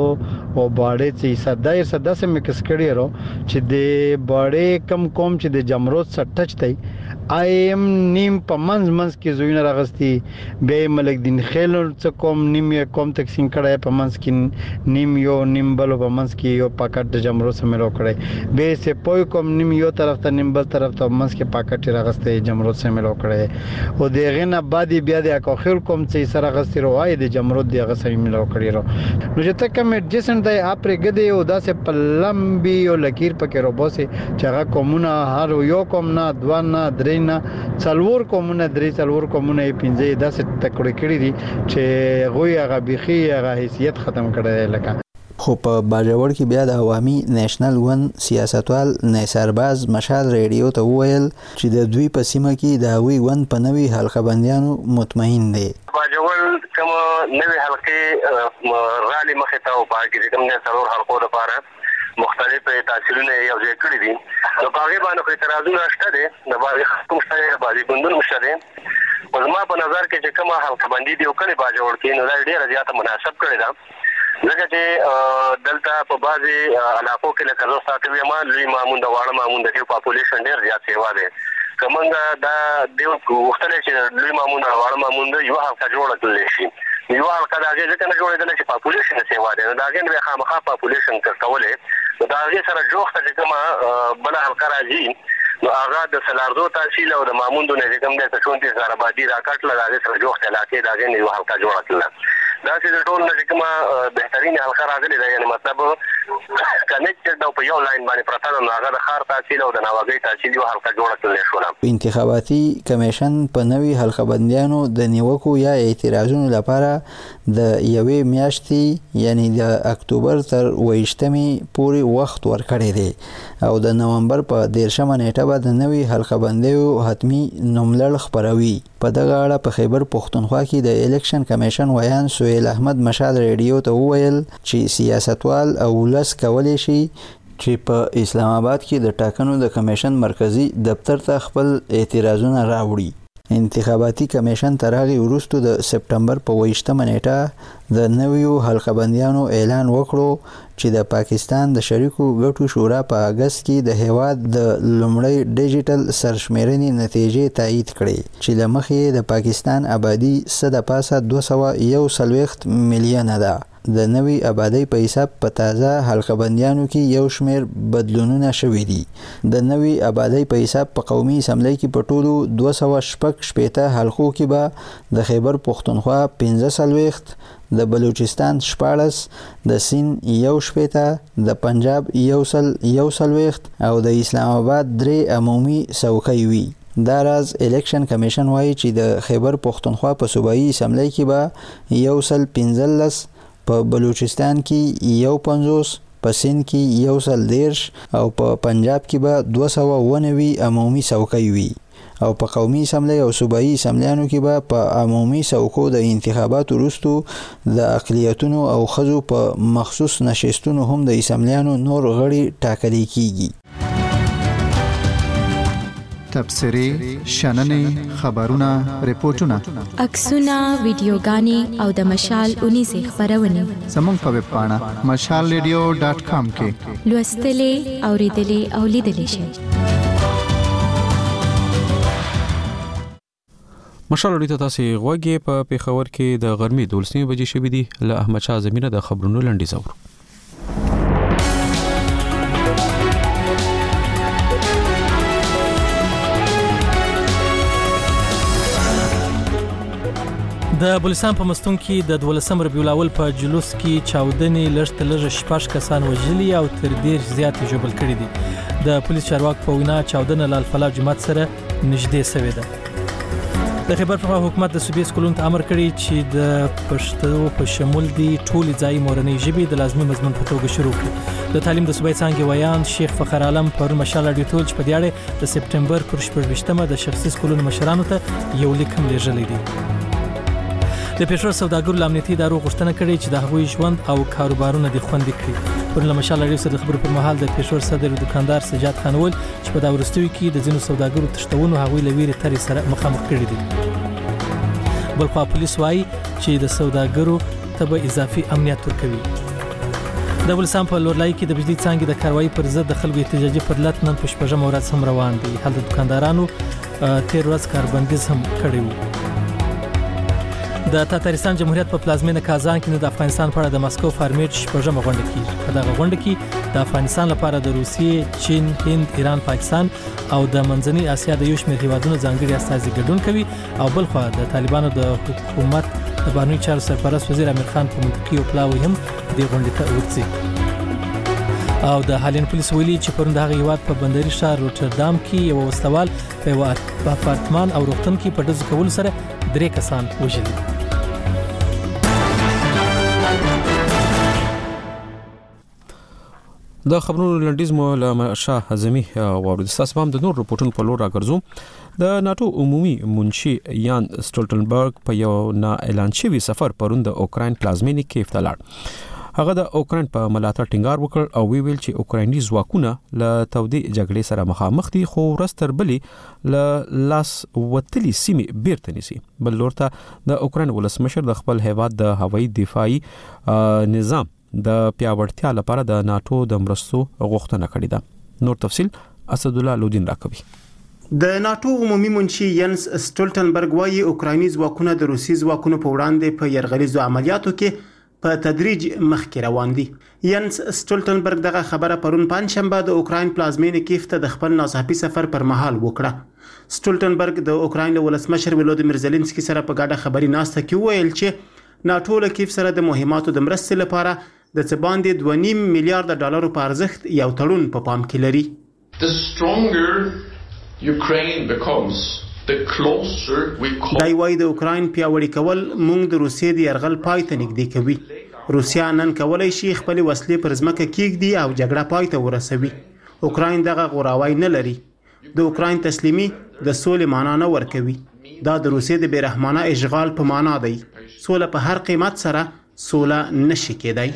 او باړې چې صدا سم مکس کړي ورو چې د باړې کم کوم چې د جمرود سره ټچ دی ایم نیم په منځ کې زوینه راغستی به ملک دین خیل څه کوم نیم کوم تقسیم کړای په منځ کې نیم یو نیم بل په منځ کې یو پاکټ د جمرود سره ملو کړای به سه پوی کوم نیم یو طرف ته نیم بل طرف ته منځ کې پاکټ راغستی جمرود سره ملو کړای او دغه نه بعد بیا د اخر کوم چې سره غستی روای د جمرود دغه سره ملو کړی رو نو چې تک مې جسن د اپر غدي او داسه پلمبي او لکیر پکې روبوسه چې هغه کومونه هر یو کوم نه دوه نه درې نه څلور کومونه درې څلور کومونه 15 داسه تکړه کړی دي چې غوي هغه بيخي هغه حیثیت ختم کړی لکه. خو په باجوړ کې بیا د عوامي نېشنل ون سیاستوال نثارباز مشال ریډیو ته وویل چې د دوی په سیمه کې د هوی ون په نوي حلقه بندیانو مطمئن دي. باجوړ کوم نوي حلقې رالي مخه ته او باقي کوم نه ضرور حلقو لپاره مختلف تحصیلونه یو ځای کړی دي. نو هغه باندې اعتراضونه شته دي د باندې کوم څه باندې ګوندونه مشته دي. زما په نظر کې چې کومه حلقه بندي دی او کله باجوړ کې نو ډېر زیاته مناسب کړی دا ځکه چې دلته په بعضي علاقو کې لکه زو ساتوي ما لوی مامون د واړه مامون د پاپولیشن ډېر زیات سیوا دی. کومنګ دا دیو وختل چې لوی مامون او واړه مامون د یو حلقه جوړه کړل شي. یو حلقه دا ځکه نه جوړېدل چې پاپولیشن سیوا دی. دا ګنې خامخا پاپولیشن کولې دا هغه سره جوخته چې کومه بل حلقه راځي نو هغه د سلارزو تحصیل او د مامون د نظام د 24000 آبادی راکټ لږه سره جوخته علاقې دا ګنې یو حلقه جوړه کړل. دا چې د ټول نظام بهترین حلقه راغلي دا یعنی مطلب کنیکټډ او په یو لاین باندې پرته نو هغه د خار تحصیل او د نواګي تحصیل یو حلقه جوړه کړل شو. انتخاباتي کمیشن په نوي حلقه بندیانو د نیوکو یا اعتراضونو لپاره د یوې میاشتې یعنی د اکتوبر تر 28مې پورې وخت ورکړی دی او د نومبر په 13مه نیټه به د نوي حلقه بندیو حتمی نوملړ خپروي. په دغه اړه په خیبر پښتونخوا کې د الیکشن کمیشن ویان سهیل احمد مشال ریډیو ته وویل چې سیاستوال او ولس کولی شي چې په اسلام آباد کې د ټاکنو د کمیشن مرکزی دفتر ته خپل اعتراضونه راوړي. انتخاباتي کمیشن تر هغې وروسته د سپټمبر په 28مه نیټه د نویو حلقه بندیانو اعلان وکړو چې د پاکستان د شریکو ګټو شورا په اگست کې د هیواد د لومړی ډیجیټل سرشمیرنې نتیجې تایید کړې چې له مخې د پاکستان آبادی څه د پاسه 241 میلیونه ده. د نوي آبادی په حساب په تازه حلقه بندیانو کې یو شمیر بدلونونه شوي دي. د نوي آبادی په حساب په قومي اسمبلی کې په ټولو 216 حلقو کې به د خیبر پښتونخوا 15 د بلوچستان 14 د سند 1 د پنجاب 1 او د اسلام آباد 3 عمومي څوکۍ وي. دا راز الیکشن کمیشن وایي چې د خیبر پښتونخوا په صوبایي اسمبلی کې به 115 په بلوچستان کې 50 په سند کې 113 او په پنجاب کې به 290 عمومي څوکۍ وي او په قومي اسمبلی او صوبایي اسمبلیانو کې به په عمومي څوکو د انتخاباتو وروسته د اقلیتونو او ښځو په مخصوص نشستونو هم د اسمبلیانو نور غړي ټاکل کیږي. تبصرې، شننې، خبرونه، ریپورتونه، عکسونه، ویډیوګانې او د مشال 19 خبرونه زموږ په ویب پاڼه mashalradio.com کې لوستلې، اوریدلې او لیدلې شئ. مشال اړیته تاسو غوږی په پیښور کې د غرمې 12 بجې شوې دي له احمد شاه زمینه د خبرونو لنډیز اور د بلوچستان په مستون کې د 12 ربیع الاول په جلوس کې چاودنې لږ لږ شپږ کسان وژلي او تر ډیر زیات ژوبل کړي دي د پولیس چارواکو په وینا چاودنه لال فلاح جماعت سره نږدې شوې ده د خیبر پښتونخوا حکومت د صوبې سکولونو ته امر کړی چې د پښتو په شمول دي ټولې ځای مورنۍ ژبې د لازمي مضمون په توګه شروع کړي د تعلیم د صوبې څنګه ویان شیخ فخر عالم پر مشال اډیو ټول چې په دې اړه د سپټمبر پر 18مه د شخصي سکولونو مشرانو ته یو لیک هم لیږلی دی د پېښور سوداګرو امنیتي ادارو غوښتنه کړې چې د هغوی ژوند او کاروبارونه د خوندي کړي پر لمشال اړیو سره خبرو پر مهال د پېښور صدر دکاندار سجاد خان ول چې په دا ورستوي کې د ځینو سوداګرو تشتونو هغوی لویری ترې سره مخامخ کړي دي بلخوا پولیس وايي چې د سوداګرو ته اضافي امنیت ورکوي د بلوچستان په لورلای کې د بجلی څانګې د کاروایی پر ضد د خلکو احتجاجي پر لټ نن په شپږم ورځ هم روان دي هلته دکاندارانو تیر ورځ کاربندیز هم کړی و د تاتارستان جمهوریت په پلازمینه کازان کې د افغانستان په اړه د مسکو فارمیټ شپږمه غونډه کیږي په دغه غونډه کې د افغانستان لپاره د روسیې، چین، هند، ایران، پاکستان او د منځنۍ اسیا د یو شمېر هیوادونو ځانګړي استازي ګډون کوي او بلخوا د طالبانو د حکومت د بهرنیو چارو سرپرست وزیر امیر خان په منطقي او پلاوی هم د غونډې ته ورځي او د هالند پولیس ویلي چې پرون د هغه هیواد په بندري ښار روټردام کې یو وسلوال په یو اپارتمان او روغتون کې په ډزو کولو سره 3 کسان وژلي د خبرونو لنډیز مو له شاه اعظمي واورد تاسو هم د نور رپورټونو په لور راګرځو د ناتو عمومي منشي یان سټولټنبرګ په یو نا اعلان شوی سفر پرون د اوکراین پلازمینې کې افتلاړ هغه د اوکراین په ملاتړ ټینګار وکړ او ویل چې اوکرایني ځواکونه له تودې جګړې سره مخامخ دي خو ورستر بلی له لاس وتلی سیمې بیرته نسی بل لورته د اوکراین ولسمشر د خپل هیواد د هوایي دفاعي نظام د پیاوړتیا لپاره د ناتو د مرستو غوښتنه کړې ده نور تفصيل اسد الله لودین راکوي د ناتو عمومي منشي ینس سټولټنبرګ وايي اوکرایني ځواکونه د روسي ځواکونو په وړاندې په يرغليزو عملیاتو کې په تدریج مخکې روان دي ینس سټولټنبرګ دغه خبره پرون پنځشنبه د اوکراین پلازمینې کیف ته د خپل ناڅاپي سفر پر مهال وکړه سټولټنبرګ د اوکراین ولسمشر ولودیمیر زيلنسکي سره په ګډه خبري ناسته کې ویل چې ناتو له کیف سره د مهماتو د مرستې لپاره د څه باندې 2.5 میلیارډ ډالرو په ارزښت یو تړون په پام کې لري. The stronger Ukraine becomes, the closer we come. دا وایي د اوکراین پیاوړی کول موږ د روسیې د يرغل پای ته نږدې کوي. روسیا نن کولای شي خپل وسلې پر ځمکه کېږدي او جګړه پای ته ورسوي. اوکراین دغه غوراوی نه لري. د اوکراین تسلیمي د سولې معنا نه ورکوي. دا د روسیې د بیرحمانه اشغال په معنا دی. سوله په هر قیمت سره سولا نشي کېدای.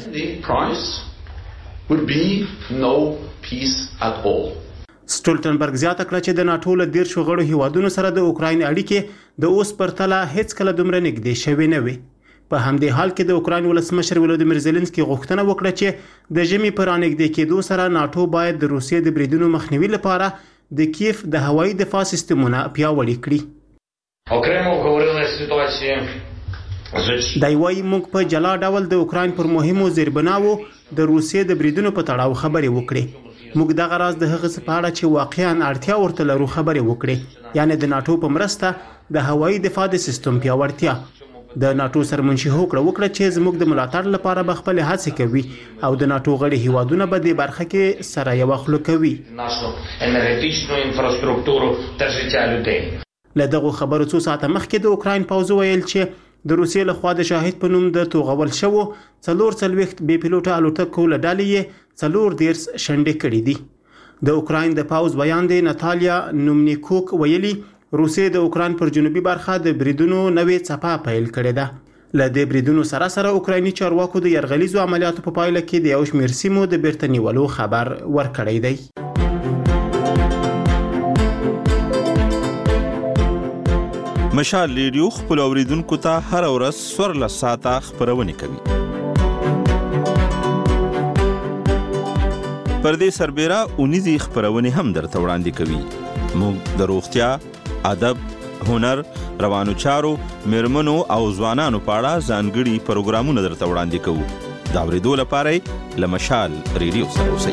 سټولټنبرګ زیاته کړه چې د ناتو له 10 غړو هیوادونو سره د اوکراین اړیکې د اوس پرتله هیڅ کله دومره نږدې شوي نه وي. په همدې حال کې د اوکراین ولسمشر ولودیمیر زيلنسکي غوښتنه وکړه چې د ژمي پر انګدې کېدو سره ناتو باید د روسیې د بریدونو مخنیوي لپاره د کیف د هوایي دفاع سیستمونه پیاوړي کړي. окремо говорили ситуації دای وای موږ په جلا ډول د اوکراین پر مهمو زیربناو د روسیې د بریدونو په تړاو خبرې وکړې. موږ دغه راز د هغه څه په اړه چې واقعا اړتیا ورته لرو خبرې وکړې یعنی د ناتو په مرسته د هوایي دفاع د سیستم پیاوړتیا. د ناتو سرمنشي وکړه چې زموږ د ملاتړ لپاره به خپل هڅې کوي او د ناتو غړي هیوادونه به د برخه کې سره یو خلک کوي. енергетичну інфраструктуру та життя людей. لدغه خبرو څو ساعته مخکې د اوکراین پوځ ویل چې د روسیې له خوا د شاهد په نوم د توغول شوو 440 بې پیلوټه الوتکو له ډلې 410 شنډې کړې دي. د اوکراین د پوځ بیان دی ناتالیا نومنیکوک ویلي روسیې د اوکراین پر جنوبي برخه د بریدونو نوې څپه پیل کړې ده. له دې بریدونو سره سره اوکرایني چارواکو د يرغليزو عملیاتو په پایله کې د یو شمېر سیمو د بیرته نیولو خبر ورکړی دی. مشال ریډیو خپل اوریدونکو ته هر ورځ سورله ساعته خبرونه کوي. پردې سربېره اونیزي خبرونه هم درته وړاندې کوي. موږ د روغتیا، ادب، هنر، روانو چارو، میرمنو او ځوانانو په اړه ځانګړي پروګرامونه درته وړاندې کوو. دا اورېدو لپاره له مشال ریډیو سره اوسئ.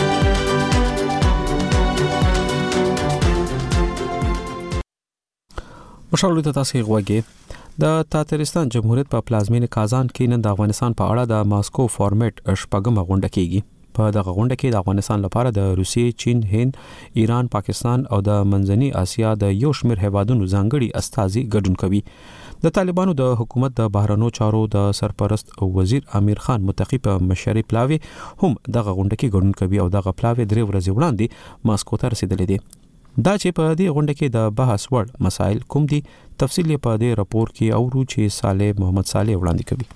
مشال ته تاسو غوږی. د تاتارستان جمهوریت په پلازمینه کازان کې نن د افغانستان په اړه د ماسکو فارمیټ شپږمه غونډه کیږي. په دغه غونډه کې د افغانستان لپاره د روسیې، چین، هند، ایران، پاکستان او د منځنۍ اسیا د یو شمېر هیوادونو ځانګړي استازي ګډون کوي. د طالبانو د حکومت د بهرنیو چارو د سرپرست وزیر امیر خان متقی په مشرۍ پلاوی هم دغه غونډه کې ګډون کوي او دغه پلاوی 3 ورځې وړاندې ماسکو ته رسیدلې دي. دا چې په دې غونډه کې د بحث وړ مسایل کوم دي تفصیل په دې راپور کې اورو چې صالح محمد صالح وړاندې کوي.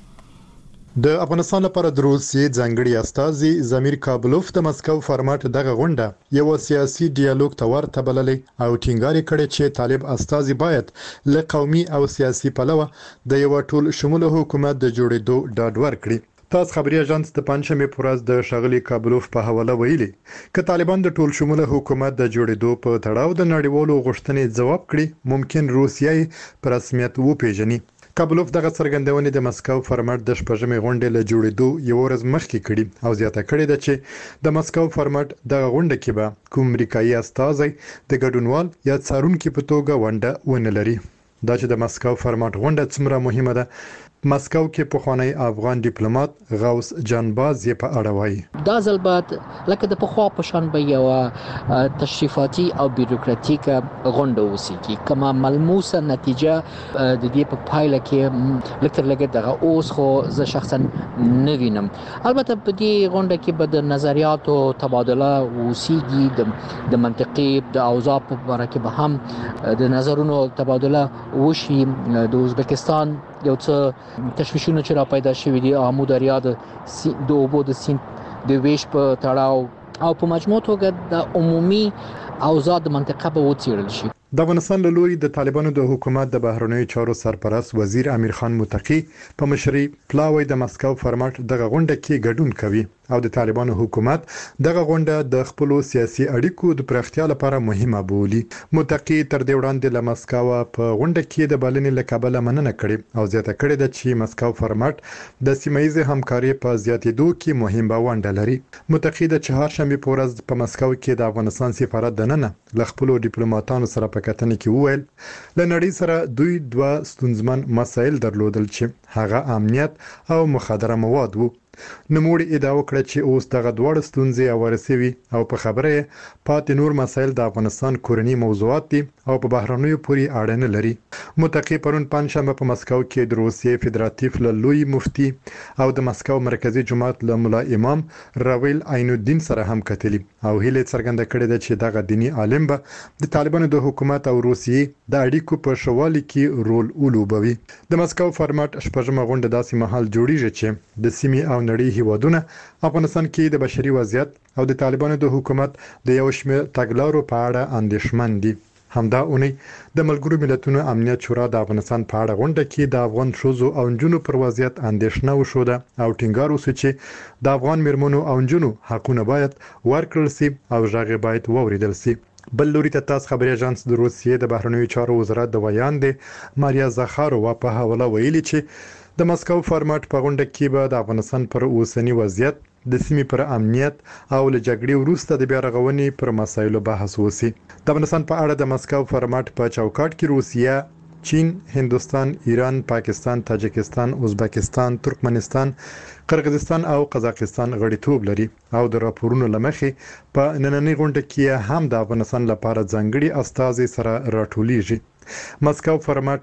د افغانستان لپاره د روسیې ځانګړي استازي زمیر کابلوف د مسکو فارمټ دغه غونډه یو سیاسي ډیالوګ ته ورته بللې او ټینګار کړی چې طالب استازي باید له قومي او سیاسي پلوه د یو ټول شموله حکومت د جوړېدو ډاډ ورکړي. تاسو خبري اژانس د پنځمې پورز د شغلي کابلوف په حواله ویلي ک طالبان د ټول شموله حکومت د جوړېدو په تړاو د نړیوالو غوښتنې ځواب کړي ممکن روسیې په رسمیت وپیژني. کابلوف دغه څرګندونې د مسکو فارمټ د شپږمې غونډې له جوړېدو یو ورځ مخکې کړي او زیاته کړې ده چې د مسکو فارمټ دغه غونډه کې به کوم امریکایي استازي د ګډونوال یا څارونکو په توګه ونډه ونه لري. دا چې د مسکو فارمټ غونډه څومره مهمه ده مسکو کې پخوانی افغان ډیپلوماټ غوث جانباز یې په اړه وایي. دا ځل بعد لکه د پخوا په شان به یو تشریفاتي او بیروکراتیک غونډه وسیږي کما ملموسه نتیجه د دې په پایله کې لکه لګه دغه اوس خو زه شخصا نه وینم. البته په دې غونډه کې به د نظریاتو تبادله وسیږي د منطقي د اوضاع په اړه کې به هم د نظرونو تبادله وشي. د ازبکستان یو څه تشویشونه چې را پیدا شوي دي آمو دریا د اوبو د سیند د ویش په تړاو او په مجموع توګه د عمومي اوضاع د منطقه به وڅېړل شي. د افغانستان له لوري د طالبانو د حکومت د بهرنیو چارو سرپرست وزیر امیر خان متقی په مشرۍ پلاوی د مسکو فارمټ دغه غونډه کې ګډون کوي او د طالبانو حکومت دغه غونډه د خپل سیاسي اړیکو د پراختیا لپاره مهمه بولي. متقی تر دې وړاندې له مسکو په غونډه کې د بلنې لقبله مننه کړې او زیاته کړې ده چې مسکو فارمټ د سیمایي همکاري په زیاتېدو کې مهمه ونډه لري. متقی د چهارشنبه په ورځ په مسکو کې د افغانستان سفارت دننه ل خپل ډیپلوماټانو سره په کتنه کې وویل ل نړۍ سره دوی دوه ستونزمن مسایل درلودل چې هغه امنیت او مخدره مواد وو. نوموړي ادعا وکړه چې اوس دغه دوه ستونزې اورسوي او په خبره پاتې نور مسایل د افغانستان کورنی موضوعات دي او په بهرنیو پورې اړه نه لري. متقی پرون پنځشنبه په مسکو کې د روسیې فدراتیف لوی مفتي او د مسکو مرکزی جماعت له مولا امام راویل عین الدین سره هم کتلی او هیله څرګنده کړې ده چې دغه دینی عالم به د طالبانو د حکومت او روسیې د اړیکو په شوالي کې رول ولوبوي. د مسکو فارمټ شپږمه غونډه داسې مهال جوړیږي چې د سیمې او نړۍ هیوادونه افغانستان کې د بشري وضعیت او د طالبانو د حکومت د یو شمېر تګلارو په اړه اندېښمن دي. همدا اونۍ د ملګرو ملتونو امنیت شورا د افغانستان په اړه غونډه کې د افغان ښځو او نجونو پر وضعیت اندېښنه وښوده او ټینګار وسو چې د افغان میرمنو او نجونو حقونه باید ورکړل شي او ژغ باید واوریدل شي. بل لوري ته تاسو خبري اژانس د روسیې د بهرنیو چارو وزارت د ویاندې ماریا زخارووا په حواله ویلي چې د مسکو فارمټ په غونډه کې به د افغانستان پر اوسنی وضعیت د سیمې پر امنیت او له جګړې وروسته د بیا رغونې پر مسایلو بحث وشي. د افغانستان په اړه د مسکو فارمټ په چوکاټ کې روسیه، چین، هندوستان، ایران، پاکستان، تاجکستان، ازبکستان، ترکمنستان، قرغیزستان او قزاقستان غړیتوب لري او د راپورونو لمخې په نننۍ غونډه کې هم د افغانستان لپاره ځانګړي استازي سره راټولیږي. مسکو فارمټ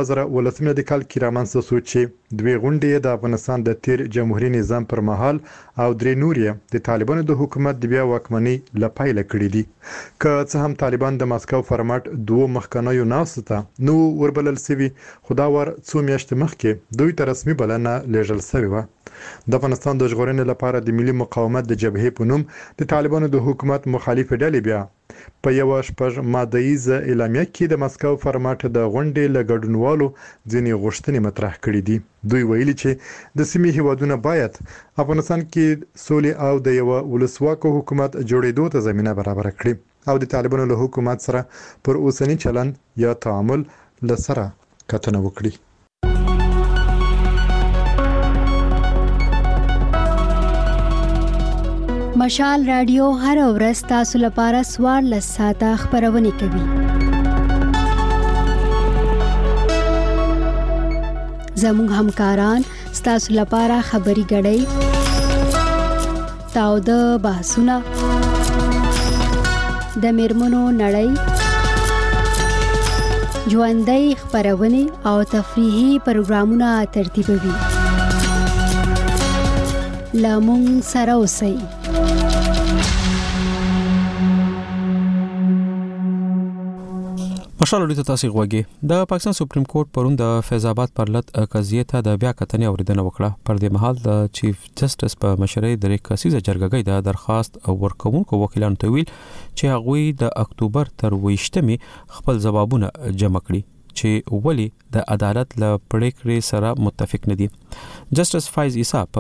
2018 د کال کې رامنځته شو چې دوی غونډې د افغانستان د تیر جمهوریت نظام پر مهال او درې نورې د طالبانو د حکومت د بیا واکمنۍ لپاره کړې دي. که څه هم طالبان د مسکو فارمټ دوه مخکنیو ناسته نو وربلل سوي خدا ور څو میاشتې مخکې دوی ته رسمي بلنه لیږل شوې و. د افغانستان د ژغورنې لپاره د ملي مقاومت د جبهې په نوم د طالبانو د حکومت مخالف ډلې بیا په یو شپږ مادهیزه اعلامیه کې د مسکو فارمټ د غونډې له ګډونوالو ځینې غوښتنې مطرح کړې دي. دوی ویلي چې د سیمې هیوادونه باید افغانستان کې سولې او د یو ولسواکو حکومت جوړېدو ته زمينه برابر کړي او د طالبانو له حکومت سره پر اوسنی چلند یا تعامل لسره کتنه وکړي. مشال رادیو هر ورځ تاسو لپاره 14 ساعته خبرونه کوي. زموږ همکاران تاسو لپاره خبري غړي تاو د بحثونه د میرمنو نړۍ ژوندۍ خبرونه او تفریحي پروګرامونه ترتیبوي. لامون سره اوسئ. مشال لري تاسو غوږی د پاکستان سپریم کورټ پرون د فیض آباد پرلط قضیه ته د بیا کتنې اوریدنه وکړه. پر دې مهال د چیف جسټس په مشرۍ د ریکاسیزه جرګګۍ د درخواست ورکوونکو وکیلانو ته ویل چې هغوی د اکتوبر تر 28مې خپل ځوابونه جمع کړي چې ولی د عدالت له پریکړې سره متفق نه دي. جسټس فایز عیسی په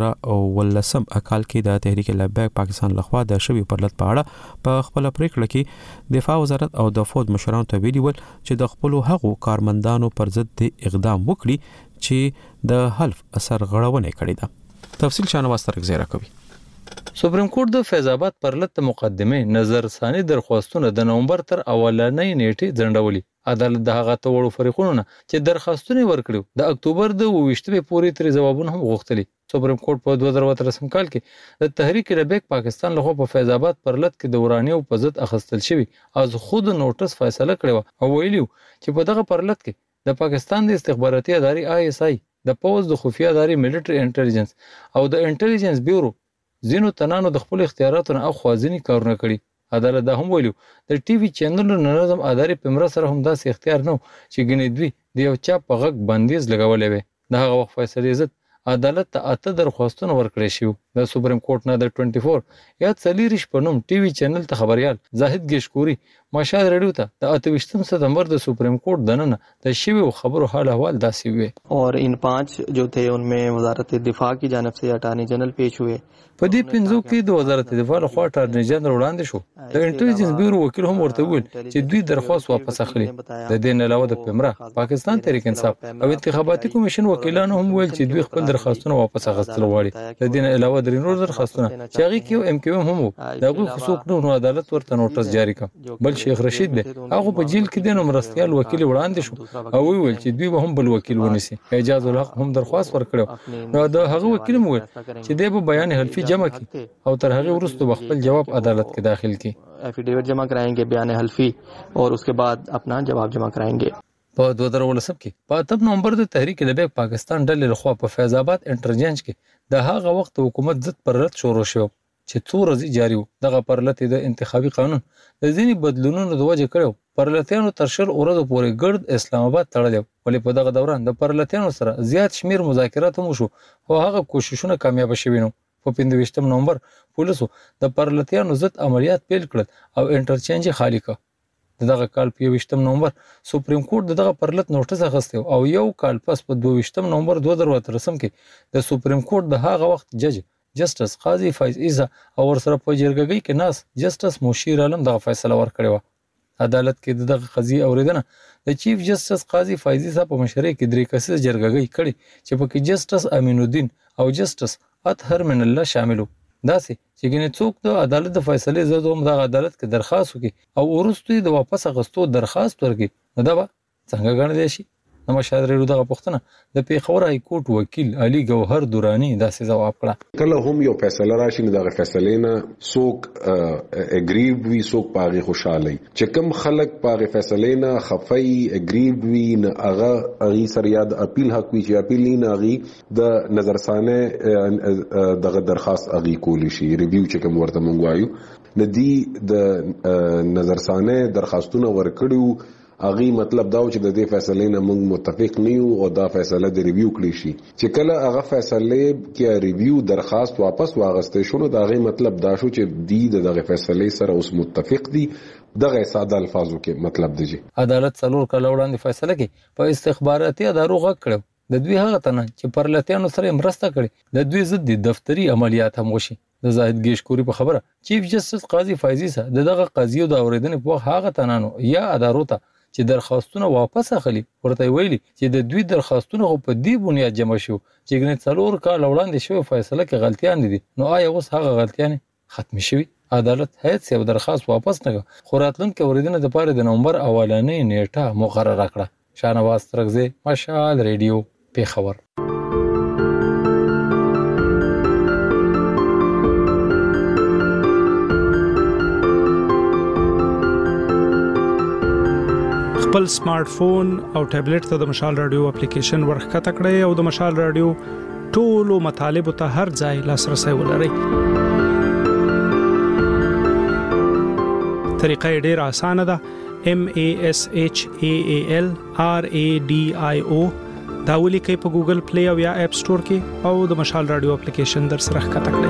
2019 کال کې د تحریک لبیک پاکستان لخوا د شوی پرلط په اړه په خپل پریکړه کې دفاع وزارت او د فوج مشرانو ته ویلي ول چې د خپل هغو کارمندانو پر ضد اقدام وکړي چې د حلف اثر غړونه کړی ده. تفصیل شانواز ترک زیرا کوي. سپریم کورټ د فیض آباد پرلط مقدمه نظر ثاني درخواستونه د نومبر تر اولنۍ نیټه ځنډولي. عدالت د هغه توړو فریقونو چې درخواستونه ورکړو د اکتوبر د 28مې پورې تر جوابونه هم غوښتلي. سپریم کورټ په 2013 کال کې د تحریک لبیک پاکستان لخوا په فیض آباد پرلط کې د ورانیو په ضد اخیستل شوی از خود نوټس فیصله کړو او ویلو چې په دغه پرلط کې د پاکستان د استخباراتي ادارې ISI د پوز د خفیه ادارې ملټری انټيليجنس او د انټيليجنس بیورو زینو تنانو د خپل اختیاراتو او خوازنی کارونه کړي. عدالت دا هم ویلو د ټي وي چینلونو نظم ادارې په مر سره هم داسې اختیار نه چې ګنې دوی د یو چا په غږ بندیز لګولې وي. د هغه وخت فیصله عزت عدالت ته اته درخواستونه ورکړي شو. د سپریم کورټ نه د 24 یا څلیریش په نوم ټي وي چینل ته خبريال زاهد گشکوري مشال رادیو ته د 28 ستمبر د سپریم کورټ دننه د شوی خبرو حال احوال داسې وي. और इन 5 जो थे उनमें वजारत दिफा की जानिब से अटॉर्नी जनरल पेश हुए. په دې پنځو کې د وزارت دفاع له خوا اټارنی جنرال وړاندې شو. د انټيليجنس بیورو وکیل هم ورته ویل چې دوی درخواست واپس اخلي. د دې نه علاوه د پیمرا پاکستان تحریک انصاف او انتخاباتي کمیشن وکیلانو هم ویل چې دوی خپل درخواستونه واپس اخیستل غواړي. د دې نه علاوه د نور درخواستونه چې هغه کې ام کیو هم وو دغه خصوص نو عدالت ورته نوټس جاری کړ. بل شیخ رشید دی هغه په جیل کې د مرستيال وکیل وړاندې شو او ویل چې دوی هم بل وکیل ونیسي. اعجاز الحق هم درخواست ورکړو. نو د هغه وکیل مو چې د بیان حلفي جمع کی او تر هغه وروسته خپل جواب عدالت کې داخل کی. एफिडेविट जमा कराएंगे बयान हल्फी और उसके बाद अपना जवाब जमा कराएंगे. په 2019 کې په 8 نومبر د تحریک لبیک پاکستان ډلې لخوا په فیض آباد انټرچینج کې د هغه وخت حکومت ضد پرلط شروع شو چې څو ورځې جاری و. دغه پرلط د انتخابي قانون د ځینې بدلونونو د وجه کړو. پرلطیانو تر شل ورځې پورې ګرد اسلام آباد تړلی ولې په دغه دوران د پرلطیانو سره زیات شمیر مذاکرات هم شو او هغه کوششونه کامیاب شوي نو. په 25 نومبر پولیسو د پرلطیانو ضد عملیات پیل کړل او انټرچینج خالی کړ. دغه کال په 20 نومبر سپریم کورټ دغه پرلط نوټس اخیسته او یو کال پس په 22 نومبر 2013 کې د سپریم کورټ د هغه وخت جج جسټس قاضي فیض عیسی او ورسره په جرګګۍ کې ناس جسټس مشیر عالم دغه فیصله ورکړې و. عدالت کې دغه قضیه اوریدنه د چیف جسټس قاضي فیض عیسی په مشرۍ کې درې کسیزه جرګګۍ کړي چې پکې جسټس امین الدین او جسټس اطهر من الله شاملو. داسې چې ګنې څوک د عدالت د فیصلې زده هم د عدالت کې درخواست وکړي او ورسته د واپس اغستو درخواست ورکړي نو دا به څنګه ګڼل شي؟ نو مشال رادیو دغه پوښتنه د پیښور های کورټ وکیل علي ګوهر دورانی داسې ځواب کړه. کله هم یو فیصله راشي نو دغه فیصلې نه څوک اګریډ وي څوک پاغي خوشاله چې کوم خلک پاغي فیصلې نه خفای اګریډ وي نه هغه اغي سره یاد اپیل حق وي چې اپیل نه اغي د نظرثانه دغه درخواست اغي کولی شي ریویو چې کوم ورته مونږ وایو ندی د نظرثانه درخواستونه ورکړو اغي مطلب دا چې د دې فیصلې نه موږ متفق نه یو او دا فیصله د ریویو کړی شي چې کله هغه فیصله کې ریویو درخواست واپس واغستې شونه دا غي مطلب دا شو چې دغه فیصلې سره اوس متفق دي. دغه ساده الفاظو کې مطلب دی. عدالت څلور کله وړاندې فیصله کې په استخباراتي ادارو غږ کړو د دوی هغه تنه چې پرلطیانو سره مرسته کړي د دوی ضد دفتری عملیات هم وشي. د زاهد ګیشکوري په خبره چیف جسټس قاضي فایزي سره دغه قاضي د اوریدنې په هغه تنانو یا ادارو ته چې درخواستونه واپس اخلي ورته ویلي چې د دوی درخواستونه په دې بنیاد جمع شو چې ګنې څلور کال وړاندې شوی فیصله کې غلطیان دي نو آیا اوس هغه غلطیان ختم شوي عدالت هیڅ یو درخواست واپس نه کړ خو راتلونکي اوریدنه د پاره د نومبر اولنۍ نیټه مقرره کړه شاهنواز ترغزی مشال ریډیو پیښور خپل سمارټ فون او ټابلیټ ته د مشال رادیو اپلیکیشن ورخته کړئ او د مشال رادیو ټولو مطالب ته هر ځای لاسرسي ولرئ. طریقه ډیره اسانه ده. MASHAALRADIO دا ولیکئ په ګوګل پلی او یا اپ سٹور کې او د مشال رادیو اپلیکیشن در سره ښکته کړئ.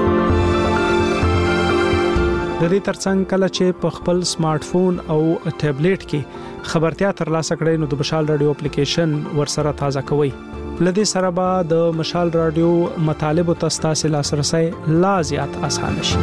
د دې ترڅنګ کله چې په خپل سمارټ فون او ټابلیټ کې خبرتیا ترلاسه کړئ نو د مشال رادیو اپلیکیشن ورسره تازه کوئ. لدې سره به د مشال رادیو مطالب او تاسو لاسرسي لا زیات اسانه شي.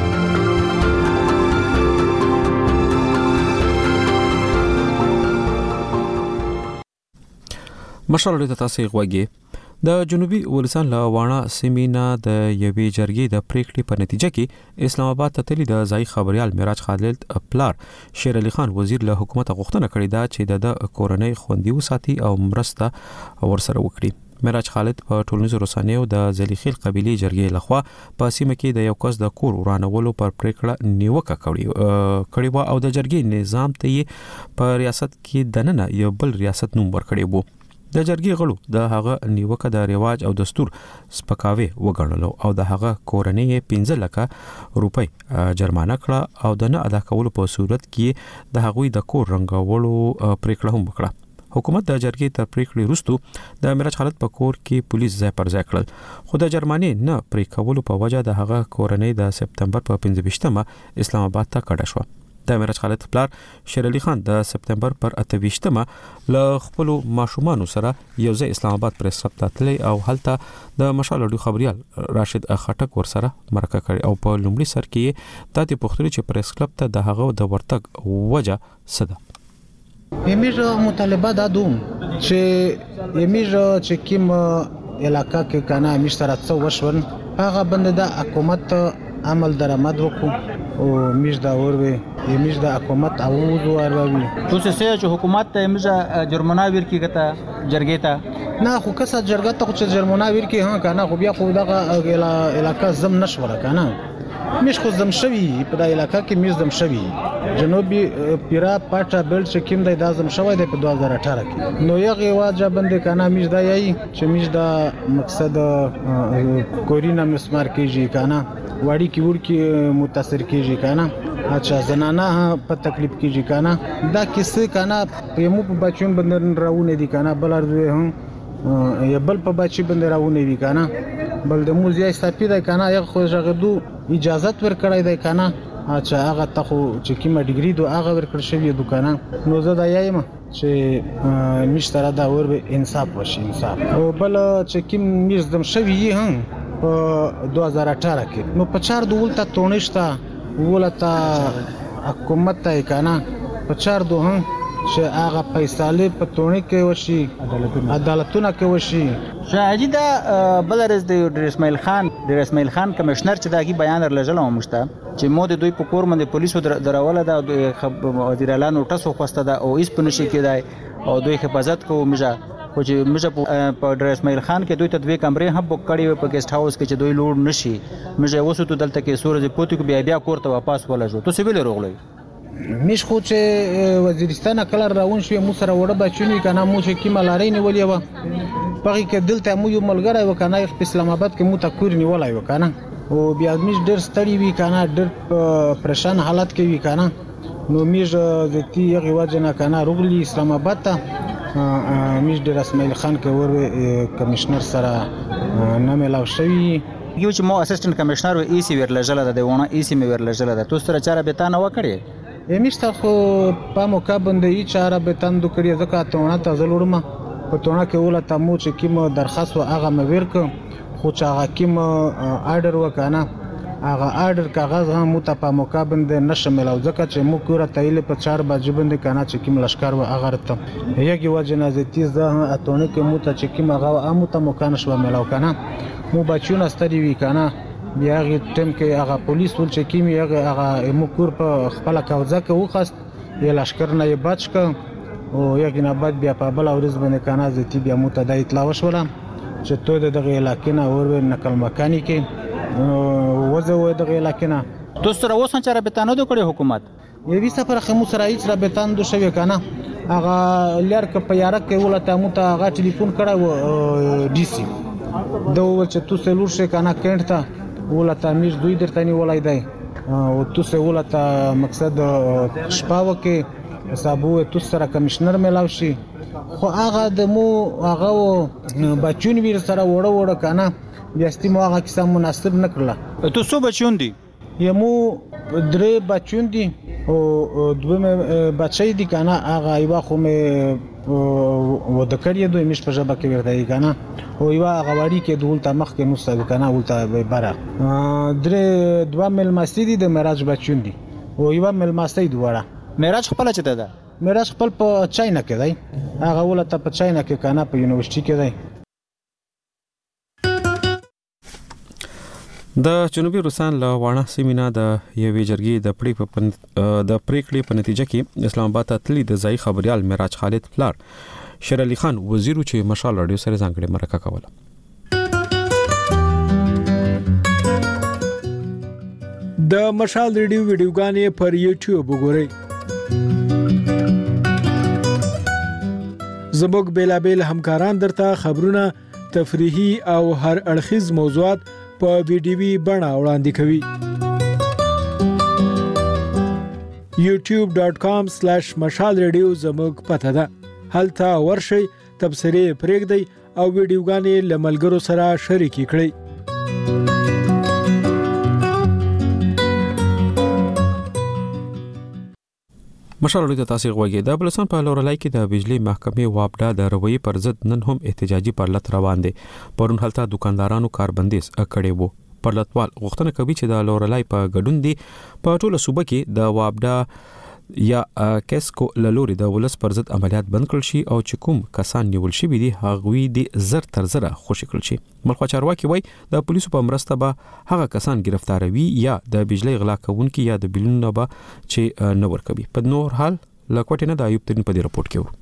مشال رادیو تاسو غوږی د جنوبي ولسان له واڼه سیمینا د یوې جرګې د پریکړې په نتیجه کې اسلام آباد ته تللی د ځای خبريال معراج خالد پلار شیر علي خان وزیر له حکومت غوښتنه کړې ده چې د کورنۍ خوندي وساتي او مرسته ورسره وکړي. معراج خالد په ټولنیزو رسنیو د زلیخیل قبيلي جرګې لخوا په سیمه کې د یو کس د کور ورانولو پر پریکړه نیوکه کړې و او د جرګې نظام ته په ریاست کې دننه یو بل ریاست نوم ورکړی وو. د جرګې غړو د هغه نیوکه د رواج او دستور سپکاوي وګڼلو او د هغه کورنۍ 15 لک روپۍ جرمانه کړه او د نه ادا کولو په صورت کې د هغوی د کور رنګولو پریکړه هم وکړه. حکومت د جرګې تر پریکړې وروسته د معراج خالد په کور کې پولیس ځای پر ځای کړل خو د جرمانې نه پرې کولو په وجه د هغه کورنۍ د سپتمبر په 15مه اسلام آباد ته کډه شو. د معراج خالد پلار شیر علي خان د سپتمبر پر 28مه له خپل ماشومان سره یو ځای اسلام آباد پریس کلب ته تللی او هلته د مشال رادیو خبريال راشد خټک ورسره مرکه کړي او په لومړي سر کې د پښتوري چې پریس کلب ته د هغه د ورتګ وجه څه ده. یمیج مطالبه دادوم چې کوم علاقہ کې کنه مشترک څو وشون هغه بند د حکومت عمل درآمد وکړو او میش دا وروي میش د حکومت اووز وروي تاسو چې حکومت ته میش جرمانه ورکیږي ته جرګې ته نه خو کسه جرګه ته چې جرمانه ورکی ها کنه خو بیا خو دغه علاقہ زم نشوره کنه میش خو زم شوی په د علاقہ کې میش زم شوی جنوبي پیرا پټا بل چې کوم د دازم شوی د 2018 کې نو یغه واجب بند کنه میش دا یی چې میش دا مقصد کورینا مسمار کیږي کنه واړی کی ورکی متاثر کیږي کنه اچھا زنانه په تکلیف کیږي کنه دا کیسه کنه په مو په بچون بندر راونه دي کنه بلار دوی هم یا بل په بچی بندر راونه دي کنه بل د موزیا استفی ده کنه یو خو ژغدو اجازه ور کړی ده کنه اچھا هغه ته خو چې کیمه ډیګری دو هغه ور کړ شوی دکانه نو زه دا یایم چې مشتره دا ور به انصاف وشي انصاف او بل چې کیم مزدم شوی هم 2018 کې نو په 4 دولت تونشتا ولتا حکومت ته کنه په 4 دوه چې هغه فیصله په تونې کې وشي عدالتونه کې وشي شاهدی دا بلرز د اسماعیل خان کمشنر چې داګي بیان لرلجلو مشته چې مو د دوی په کور باندې پولیسو دراوله دا وزیر اعلی نوټس خوسته دا او اس په نشي کېدای او دوی حفاظت کوو مجه خو چې مجه په ډر اسماعیل خان کې دوی ته دوی کمرې هم بوک کړي په ګیسټ هاوس کې چې دوی لوړ نشي مجه وسو ته دلته کې سورج پوتو کې بیا کور ته واپس ولژو تو سیبل روغلی مش خو چې وزیرستان کله راون شو مو سره وړه بچونی کنه مو چې کیمه لاري نیولې و پغې کې دلته مو یو ملګری و کنه په اسلام آباد کې مو تکور نیولای و کنه او بیا مش ډېر ستړي وی کنه ډېر پریشان حالت کې وی کنه نو مش زتی یغه وجنه کنه روغلی اسلام آباد ته مش ډېر اسماعیل خان کې ور کمشنر سره نه ملاو شوی یو چې مو اسسټنټ کمشنر و ای سی ورلجله ده ونه ای سی مې ورلجله ده تاسو سره چاره به تانه وکړي میشته خو په موقع باندې ای چاره به تاندو کړی ځکه ته ته زلوړم په تونه کې ولا تمو چې کیم درخواست او هغه مې ورک خو چې هغه کیم آرډر وکنه هغه آرډر کاغذ هم مو ته په موقع باندې نشه ملاو ځکه چې مو کور ته ایله په 4 بجې باندې کنه چې کوم لشکر و هغه ته یګي و جنازتي زه اتونه کې مو ته چې کوم هغه مو ته موقع نشو ملاو کنه مو بچونه ستړي وی کنه بیا هغه ټیم کې هغه پولیس ول چې کوم هغه مو کور په خپل کاوځه کې وخست یې لشکر نه یې بچ ک او یګي نه بعد بیا په بل ورځ باندې کنه زتی بیا مو ته د اطلاع وشوله چې ته دغه علاقې نه اور نقل مکاني کې وځو دغه علاقې نه تاسو سره اوس هم رابطه نه کړې حکومت یوه سفر خمو سره هیڅ رابطه نه شوی کنه هغه لار ک په یاره کې ولته مو ته هغه ټلیفون کړه ډي سي دوه چې تاسو لور شي کنه کېنټ ته ولته میر دوی درته نه ولای دی او تاسو ولته مقصد شپاو کې حسابو تاسو سره کمشنر ملاو شي خو هغه د مو هغه بچون ویر سره وړه کنه بیاستی مو هغه کیسه مناسب نکړه تو څو بچون دي یمو درې بچون دي او دوه بچی دي کنه هغه یو خو مې و د کړی دوی مش په ژبه کې ورته کنه او یو هغه وړي کې دولته مخ کې نو ستو کنه ولته بره درې دوه مل مسجد د معراج بچون دي او یو مل مسجد وړه معراج خپل چته ده معراج خپل په چاینا کې دی هغه ولته په چاینا کې کنه په یونیورسيټي کې دی د جنوبي روسان له وانه سیمینا د یوې جرګې د پریکړې په نتیجه کې اسلام آباد ته تللی د ځای خبريال معراج خالد پلار شیر علي خان وزیر چې مشال رادیو سره ځانګړي مرکه کوله د مشال رادیو ویډیوګانې پر یوټیوب وګورئ زموږ بیلابل همکاران درته خبرونه تفریحي او هر اړخیز موضوعات په ویډیوي بڼه وړاندې کوي youtube.com/mashalradio زموږ پته ده هلته ورشئ تبصرې پرېږدئ او ویډیوګانې له ملګرو سره شریکې کړئ مشال د تاسو غوږی د بلسان په لورلای کې د بجلی محکمې وابډا د روي پر ضد نن هم احتجاجي پرلط روان دي پرون هلته دکاندارانو کاربندیز کړي وو پرلطوال غوښتنه کوي چې د لورلای په ګډون دي په ټوله صوبه کې د وابډا یا کیسکو لوري د ولس پر ضد عملیات بند کړل شي او چې کوم کسان نیول شي دي هغوی د زر تر زره خوشی کړل شي ملخوا چارواکي وای د پولیسو په مرسته به هغه کسان گرفتاروي یا د بجلی غلا کوونکي یا د بلونو به چې نور کوي په نور حال لکوټینه د ایوب ترين په دې رپورت کې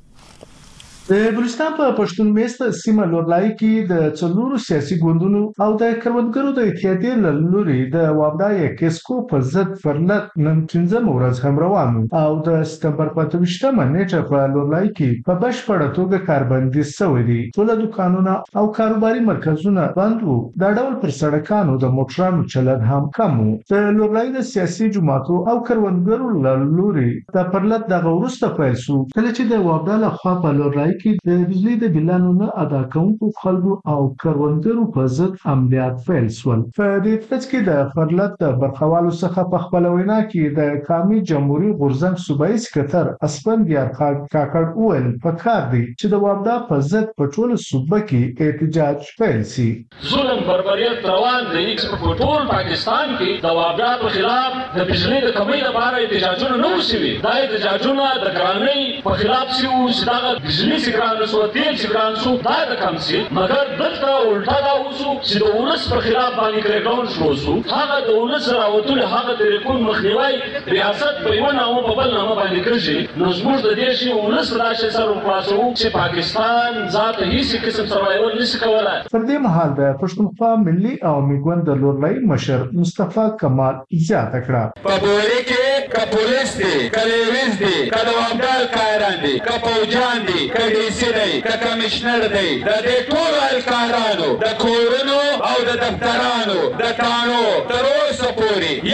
د بلوچستان په پښتون میست سیمه لورلای کې د څلورو سیاسي ګوندونو او د کروندګرو د اتحادیې لوري د وابډا کیسکو پر ضد پرلط نن 15 ورځ هم روانو او د سپتمبر په 28مه نیټه په لورلای کې په بشپړه توګه کاربندیز شوی دی ټول دکانونه او کاروباري مرکزونه بند وو دا ډول پر سړکانو د موټرانو چلن هم کم وو د لورلای د سیاسي جماعتو او کروندګرو لوري د پرلط د غورسته پیل شو کله چې د وابډا له خوا په لورلای کې د بجلی د بلانو نه ادا کوونکو خلکو او کروندګرو په ضد عملیات پیل شول په دې ترڅ کې د پرلط د برخوالو څخه په خپل وینا کې د قومي جمهوریت غورزنګ صوبایي سکرټر اسپندیار کاکړ وویل پکار دی چې د وابډا په ضد په ټوله صوبه کې احتجاج پیل شي ظلم بربریت روان دی چې په ټول پاکستان کې د وابډا په خلاف د بجلی د کمی لپاره احتجاجونه نه وشوي دا احتجاجونه د ګرانۍ په خلاف شي او چې دا بجلی سیګران سو تیل سیګران سو دا د کم سي مګر دلته الټا دا وسو چې د ولس په خلاف باندې کړهګون شو سو هغه د ولس راوتل هغه طریقون مخنیوي ریاست په یو نامه په بل نامه باندې کړی نو زموږ د دې شی ولس راشه سره خلاصو چې پاکستان ذات هیڅ قسم سروایور نشي کولای پر دې مهال د پښتونخوا ملي او میګوند د لورلای مشر مصطفی کمال زیاته کړه په بوري کې کا پولیس دي کلیویز دي کډوامدار کاران دي کپوجان دي کډیسی دی که کمشنر دی د دې ټول اهلکارانو د کورونو او د دفترانو د تانو تر اوسه پورې یو د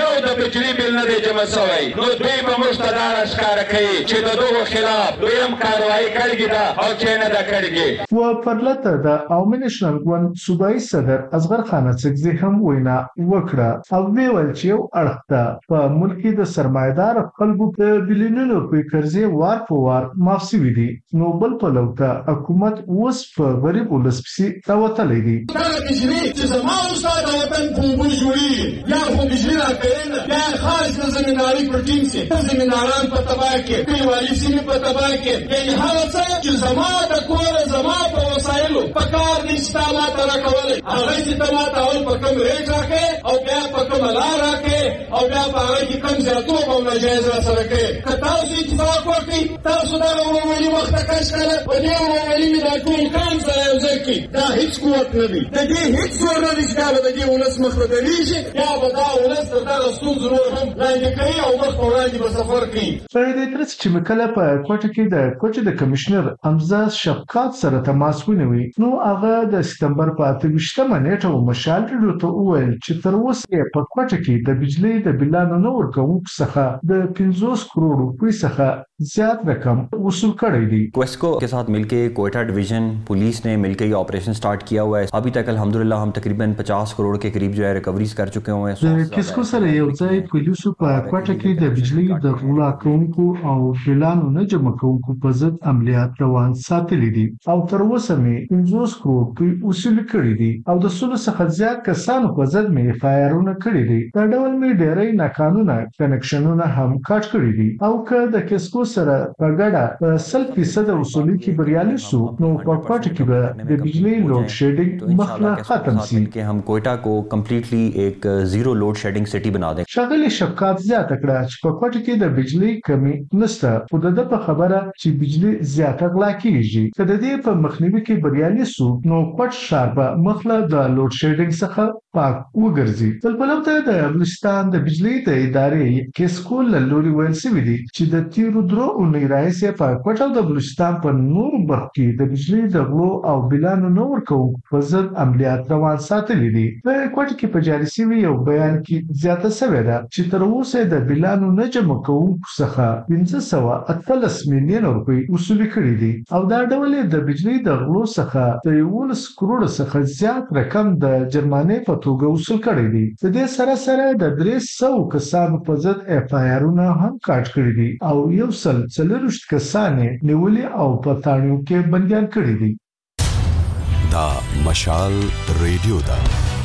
بجلی بل نه دی جمع شوی نو دوی به موږ ته دا راښکاره کوي چې د دغو خلاف دویم کاروایي کړې ده او چې نه ده کړې. و پرلته د عوامي نېشنل ګوند صوبایي صدر اصغر خان اڅکزي هم وینا وکړه او ویل چې یو اړخ ته په ملک کې د سرمایدار خلکو په بلیونونو روپۍ قرضې وار په وار معاف شوي دي نو بل پلو ته حکومت اوس په غریب ولس پسې راوتلی دی. دغه بجلي چې زما استاد د وطن په اوبو جوړېږي یا خو بجلي راکوي نه بیا خاص د زمیندارۍ په ټیم کې زمینداران په تباه کې کلیوالي سیمې په تباه کې یعنې هغه څه چې زما د کوره زما په وسایلو په کار دي چې تا ما ته راکولی هغه چې ته ما ته اول په کوم ریټ راکوې او بیا په کومه لار راکوې او بیا په هغه کې کوم زیاتوب او ناجایز راسره کوې که تاسو اتفاق وکړئ تاسو دغه ورورولي مخته کش کړه په دې ورورولي مې دا ټول کان سره یو ځای کړي دا هېڅ قوت نه دی د دې هېڅ زور نه دی چې دا به د دې ولس مخ ته درېږي یا به دا ولس تر دغه ستونزو نور هم لاندې کوي او مخ په وړاندې به سفر کوي. په دې ترڅ چې مې کله په کوټه کې د کوټې د کمشنر حمزه شفقات سره تماس ونیوي نو هغه د سپتمبر په 28مه نیټه مشال ریډیو ته وویل چې تر اوسه په کوټه کې د بجلی د بلانو نه ورکوونکو څخه د 50 کروڑ روپۍ څخه زیات رقم وصول کړی دی. क्वेस्को के साथ मिलकर कोयटा डिवीजन पुलिस ने मिलकर ये ऑपरेशन स्टार्ट किया हुआ है. अभी तक अल्हम्दुलिल्लाह हम तकरीबन 50 करोड़ के करीब जो है रिकवरीज कर चुके हुए हैं. د کیسکو سره یو ځای پولیسو په کوټه کې د بجلی د غلا کوونکو او بلانو نه جمع کوونکو په ضد عملیات روان ساتلي دي او تر اوسه مې 50 کروڑ روپۍ وصول کړي دي او د سلو څخه زیات کسانو په ضد مې فایرونه کړي دي. دا ډول مې ډېری ناقانونه کنکشنونه هم کاټ کړي دي او که د کیسکو سره په ګډه په 100% وصولي کې بریالي شو نو په کوټه کې به د بجلی لوډ شیډینګ مخله ختم شي कि हम कोयटा को कम्प्लीटली एक जीरो लोड शेडिंग सिटी बना दें. شاغلي شفقات زیاته کړه چې په کوټه کې د بجلی کمی نشته خو د په خبره چې بجلی زیاته غلا کیږي که د دې په مخنیوي کې بریالي شو نو کوټ ښار به مخله د لوډ شیډینګ څخه پاک وګرځي. بلبلو ته د بلوچستان د بجلی د ادارې کیسکو لوري ویل شوی دی چې د تیرو درو اونۍ راهیسې په کوټه د بلوچستان په نورو برخو کې د بجلی د غلو او بلانو نه ورکوونکو په ضد عملیات روان ساتلي دي. په کوټه کې په جاري شوي یو بیان کې زیاته شوې ده چې تر اوسه د بلانو نه جمع کوونکو څخه 518 میلیون روپۍ وصول کړي دي او دا ډول د بجلی د غلو څخه د 11 کروڑ څخه زیات رقم د جرمانې په توګه وصول کړي دي. د دې سره سره د 300 کسانو په ضد اف آی آرونه هم کاټ کړي دي او 140 کسان نیولي او په تاڼیو کې بندیان کړي دي. دا مشال ریډیو دا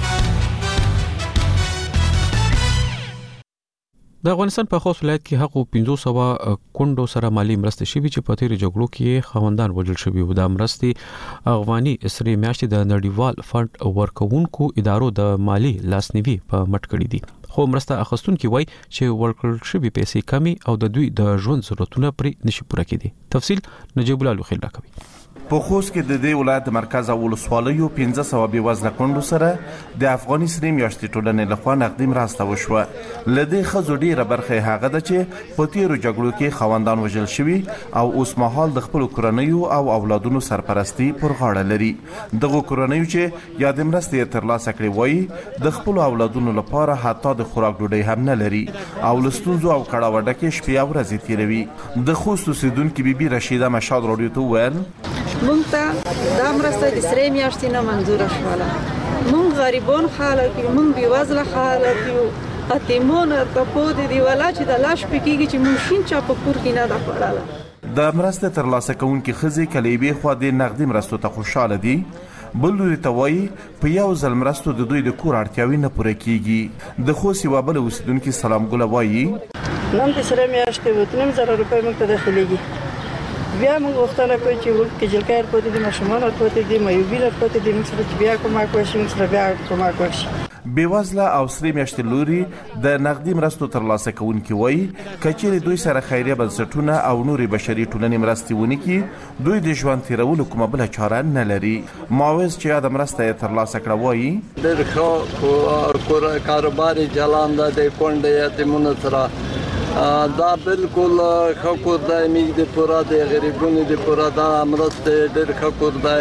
د افغانستان په خوست ولایت کې حقو 500 کونډو سره مالی مرستې شوي چې په تیر جګړو کې خوندان وژل شوي و. د مرستې افغاني اسري میاشتې د نړیوال فند ورکوونکو ادارو د مالی لاسنیوي په مټ کړی دي خو مرسته اخستونکو وایي چې ورکړل شوي پیسې کمی او د دوی د ژوند ضرورتونه پرې نشي پوره کېدي. تفصیل نجیب الله لوخیل راکوي. په خوست کې د دې ولایت مرکز او ولسوالیو 500 بې وزله کونډو سره د افغاني سري میاشتې ټولنې لخوا نقدي مرسته وشوه. له دې ښځو ډېره برخه هغه ده چې په تیرو جګړو کې خاوندان وژل شوي او اوس مهال د خپلو کورنیو او اولادونو سرپرستي پر غاړه لري. دغو کورنیو چې یا د مرستې ترلاسه کړې وایي د خپلو اولادونو لپاره حتی د خوراک ډوډۍ هم نه لري او له ستونزو او کړاوه ډکې شپې او ورځې تېروي. د خوست اوسېدونکې بیبي رشیده مشال راډیو ته وویل مونږ ته دا مرسته د سرې میاشتې نه منظوره شوله. مونږ غریبان خلک یو، مونږ بېوزله خلک یو، یتیمان ته پاتې دي ولا چې د لاس پکېږي چې مونږ شین چا په کور کې نه ده خوړله. د مرستې ترلاسه کوونکې ښځې که له یوې خوا د نقدي مرستو ته خوشحاله دي بل لوري ته وایي په یو ځل مرستو د دوی د کور اړتیاوې نه پوره کیږي. د خوست یوه بله اوسېدونکې سلام ګله وایي نن د سرې میاشتې 2.5 روپۍ موږ ته داخلېږي. بیا موږ غوښتنه کوو چې وګ کجلکار پاتې دي، ماشومان پاتې دي، معیوبین پاتې دي، موږ سره بیا کومک وشي، موږ سره بیا کومک وشي. بېوزله او سرې میاشتې لوري د نقدي مرستو ترلاسه کوونکي وایي که چیرې دوی سره خیریه بنسټونه او نورې بشري ټولنې مرستې ونه کړي دوی د ژوند تېرولو کومه بله چاره نه لري. معاوض چې یاده مرسته یې ترلاسه کړه وایي ډېر ښه کاروبار یې چلان ده د کونډې یتیمونو سره. دا بالکل ښه کور دی، موږ د پوره د غریبونو د پوره دا مرستې ډېر ښه کور دی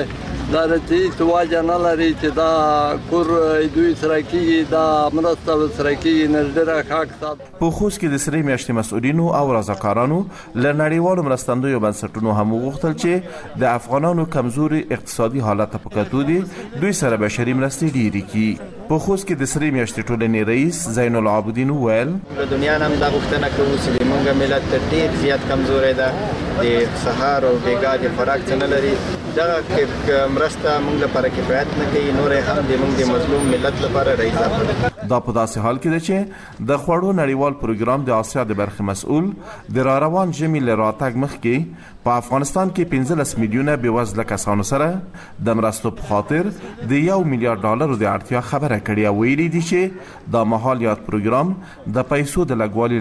دا رتې واجه نه لري چې دا کور دوی سره کېږي دا مرسته سره کېږي نه ډېره ښه سات. په خوست کې د سرې میاشتې مسؤلینو او رضاکارانو له نړیوالو مرستندویو بنسټونو هم وغوښتل چې د افغانانو کمزوري اقتصادي حالت په کتو دي دوی سره بشري مرستې ډېرې کړي. په خوست کې د سرې میاشتې ټولنې رئیس زین العابدین وویل د دنیا هم دا غوښتنه کوو چې موږ ملت ډېر زیات کمزوری ده د سهار او بیګا د خوراک څه نه لري. دغه مرسته موږ لپاره کفایت نه کوي نورې هم د موږ د مظلوم ملت لپاره اضافه ده. دا په داسې حال کې ده چې د خوړو نړیوال پروګرام د آسیا د برخې مسؤل د را روان ژمي له راتګ مخکې په افغانستان کې 15 میلیونه بېوزله کسانو سره د مرستو په خاطر د $1 میلیارډ د اړتیا خبره کړې او ویلي دي چې دا مهال یاد پروګرام د پیسو د لګوالي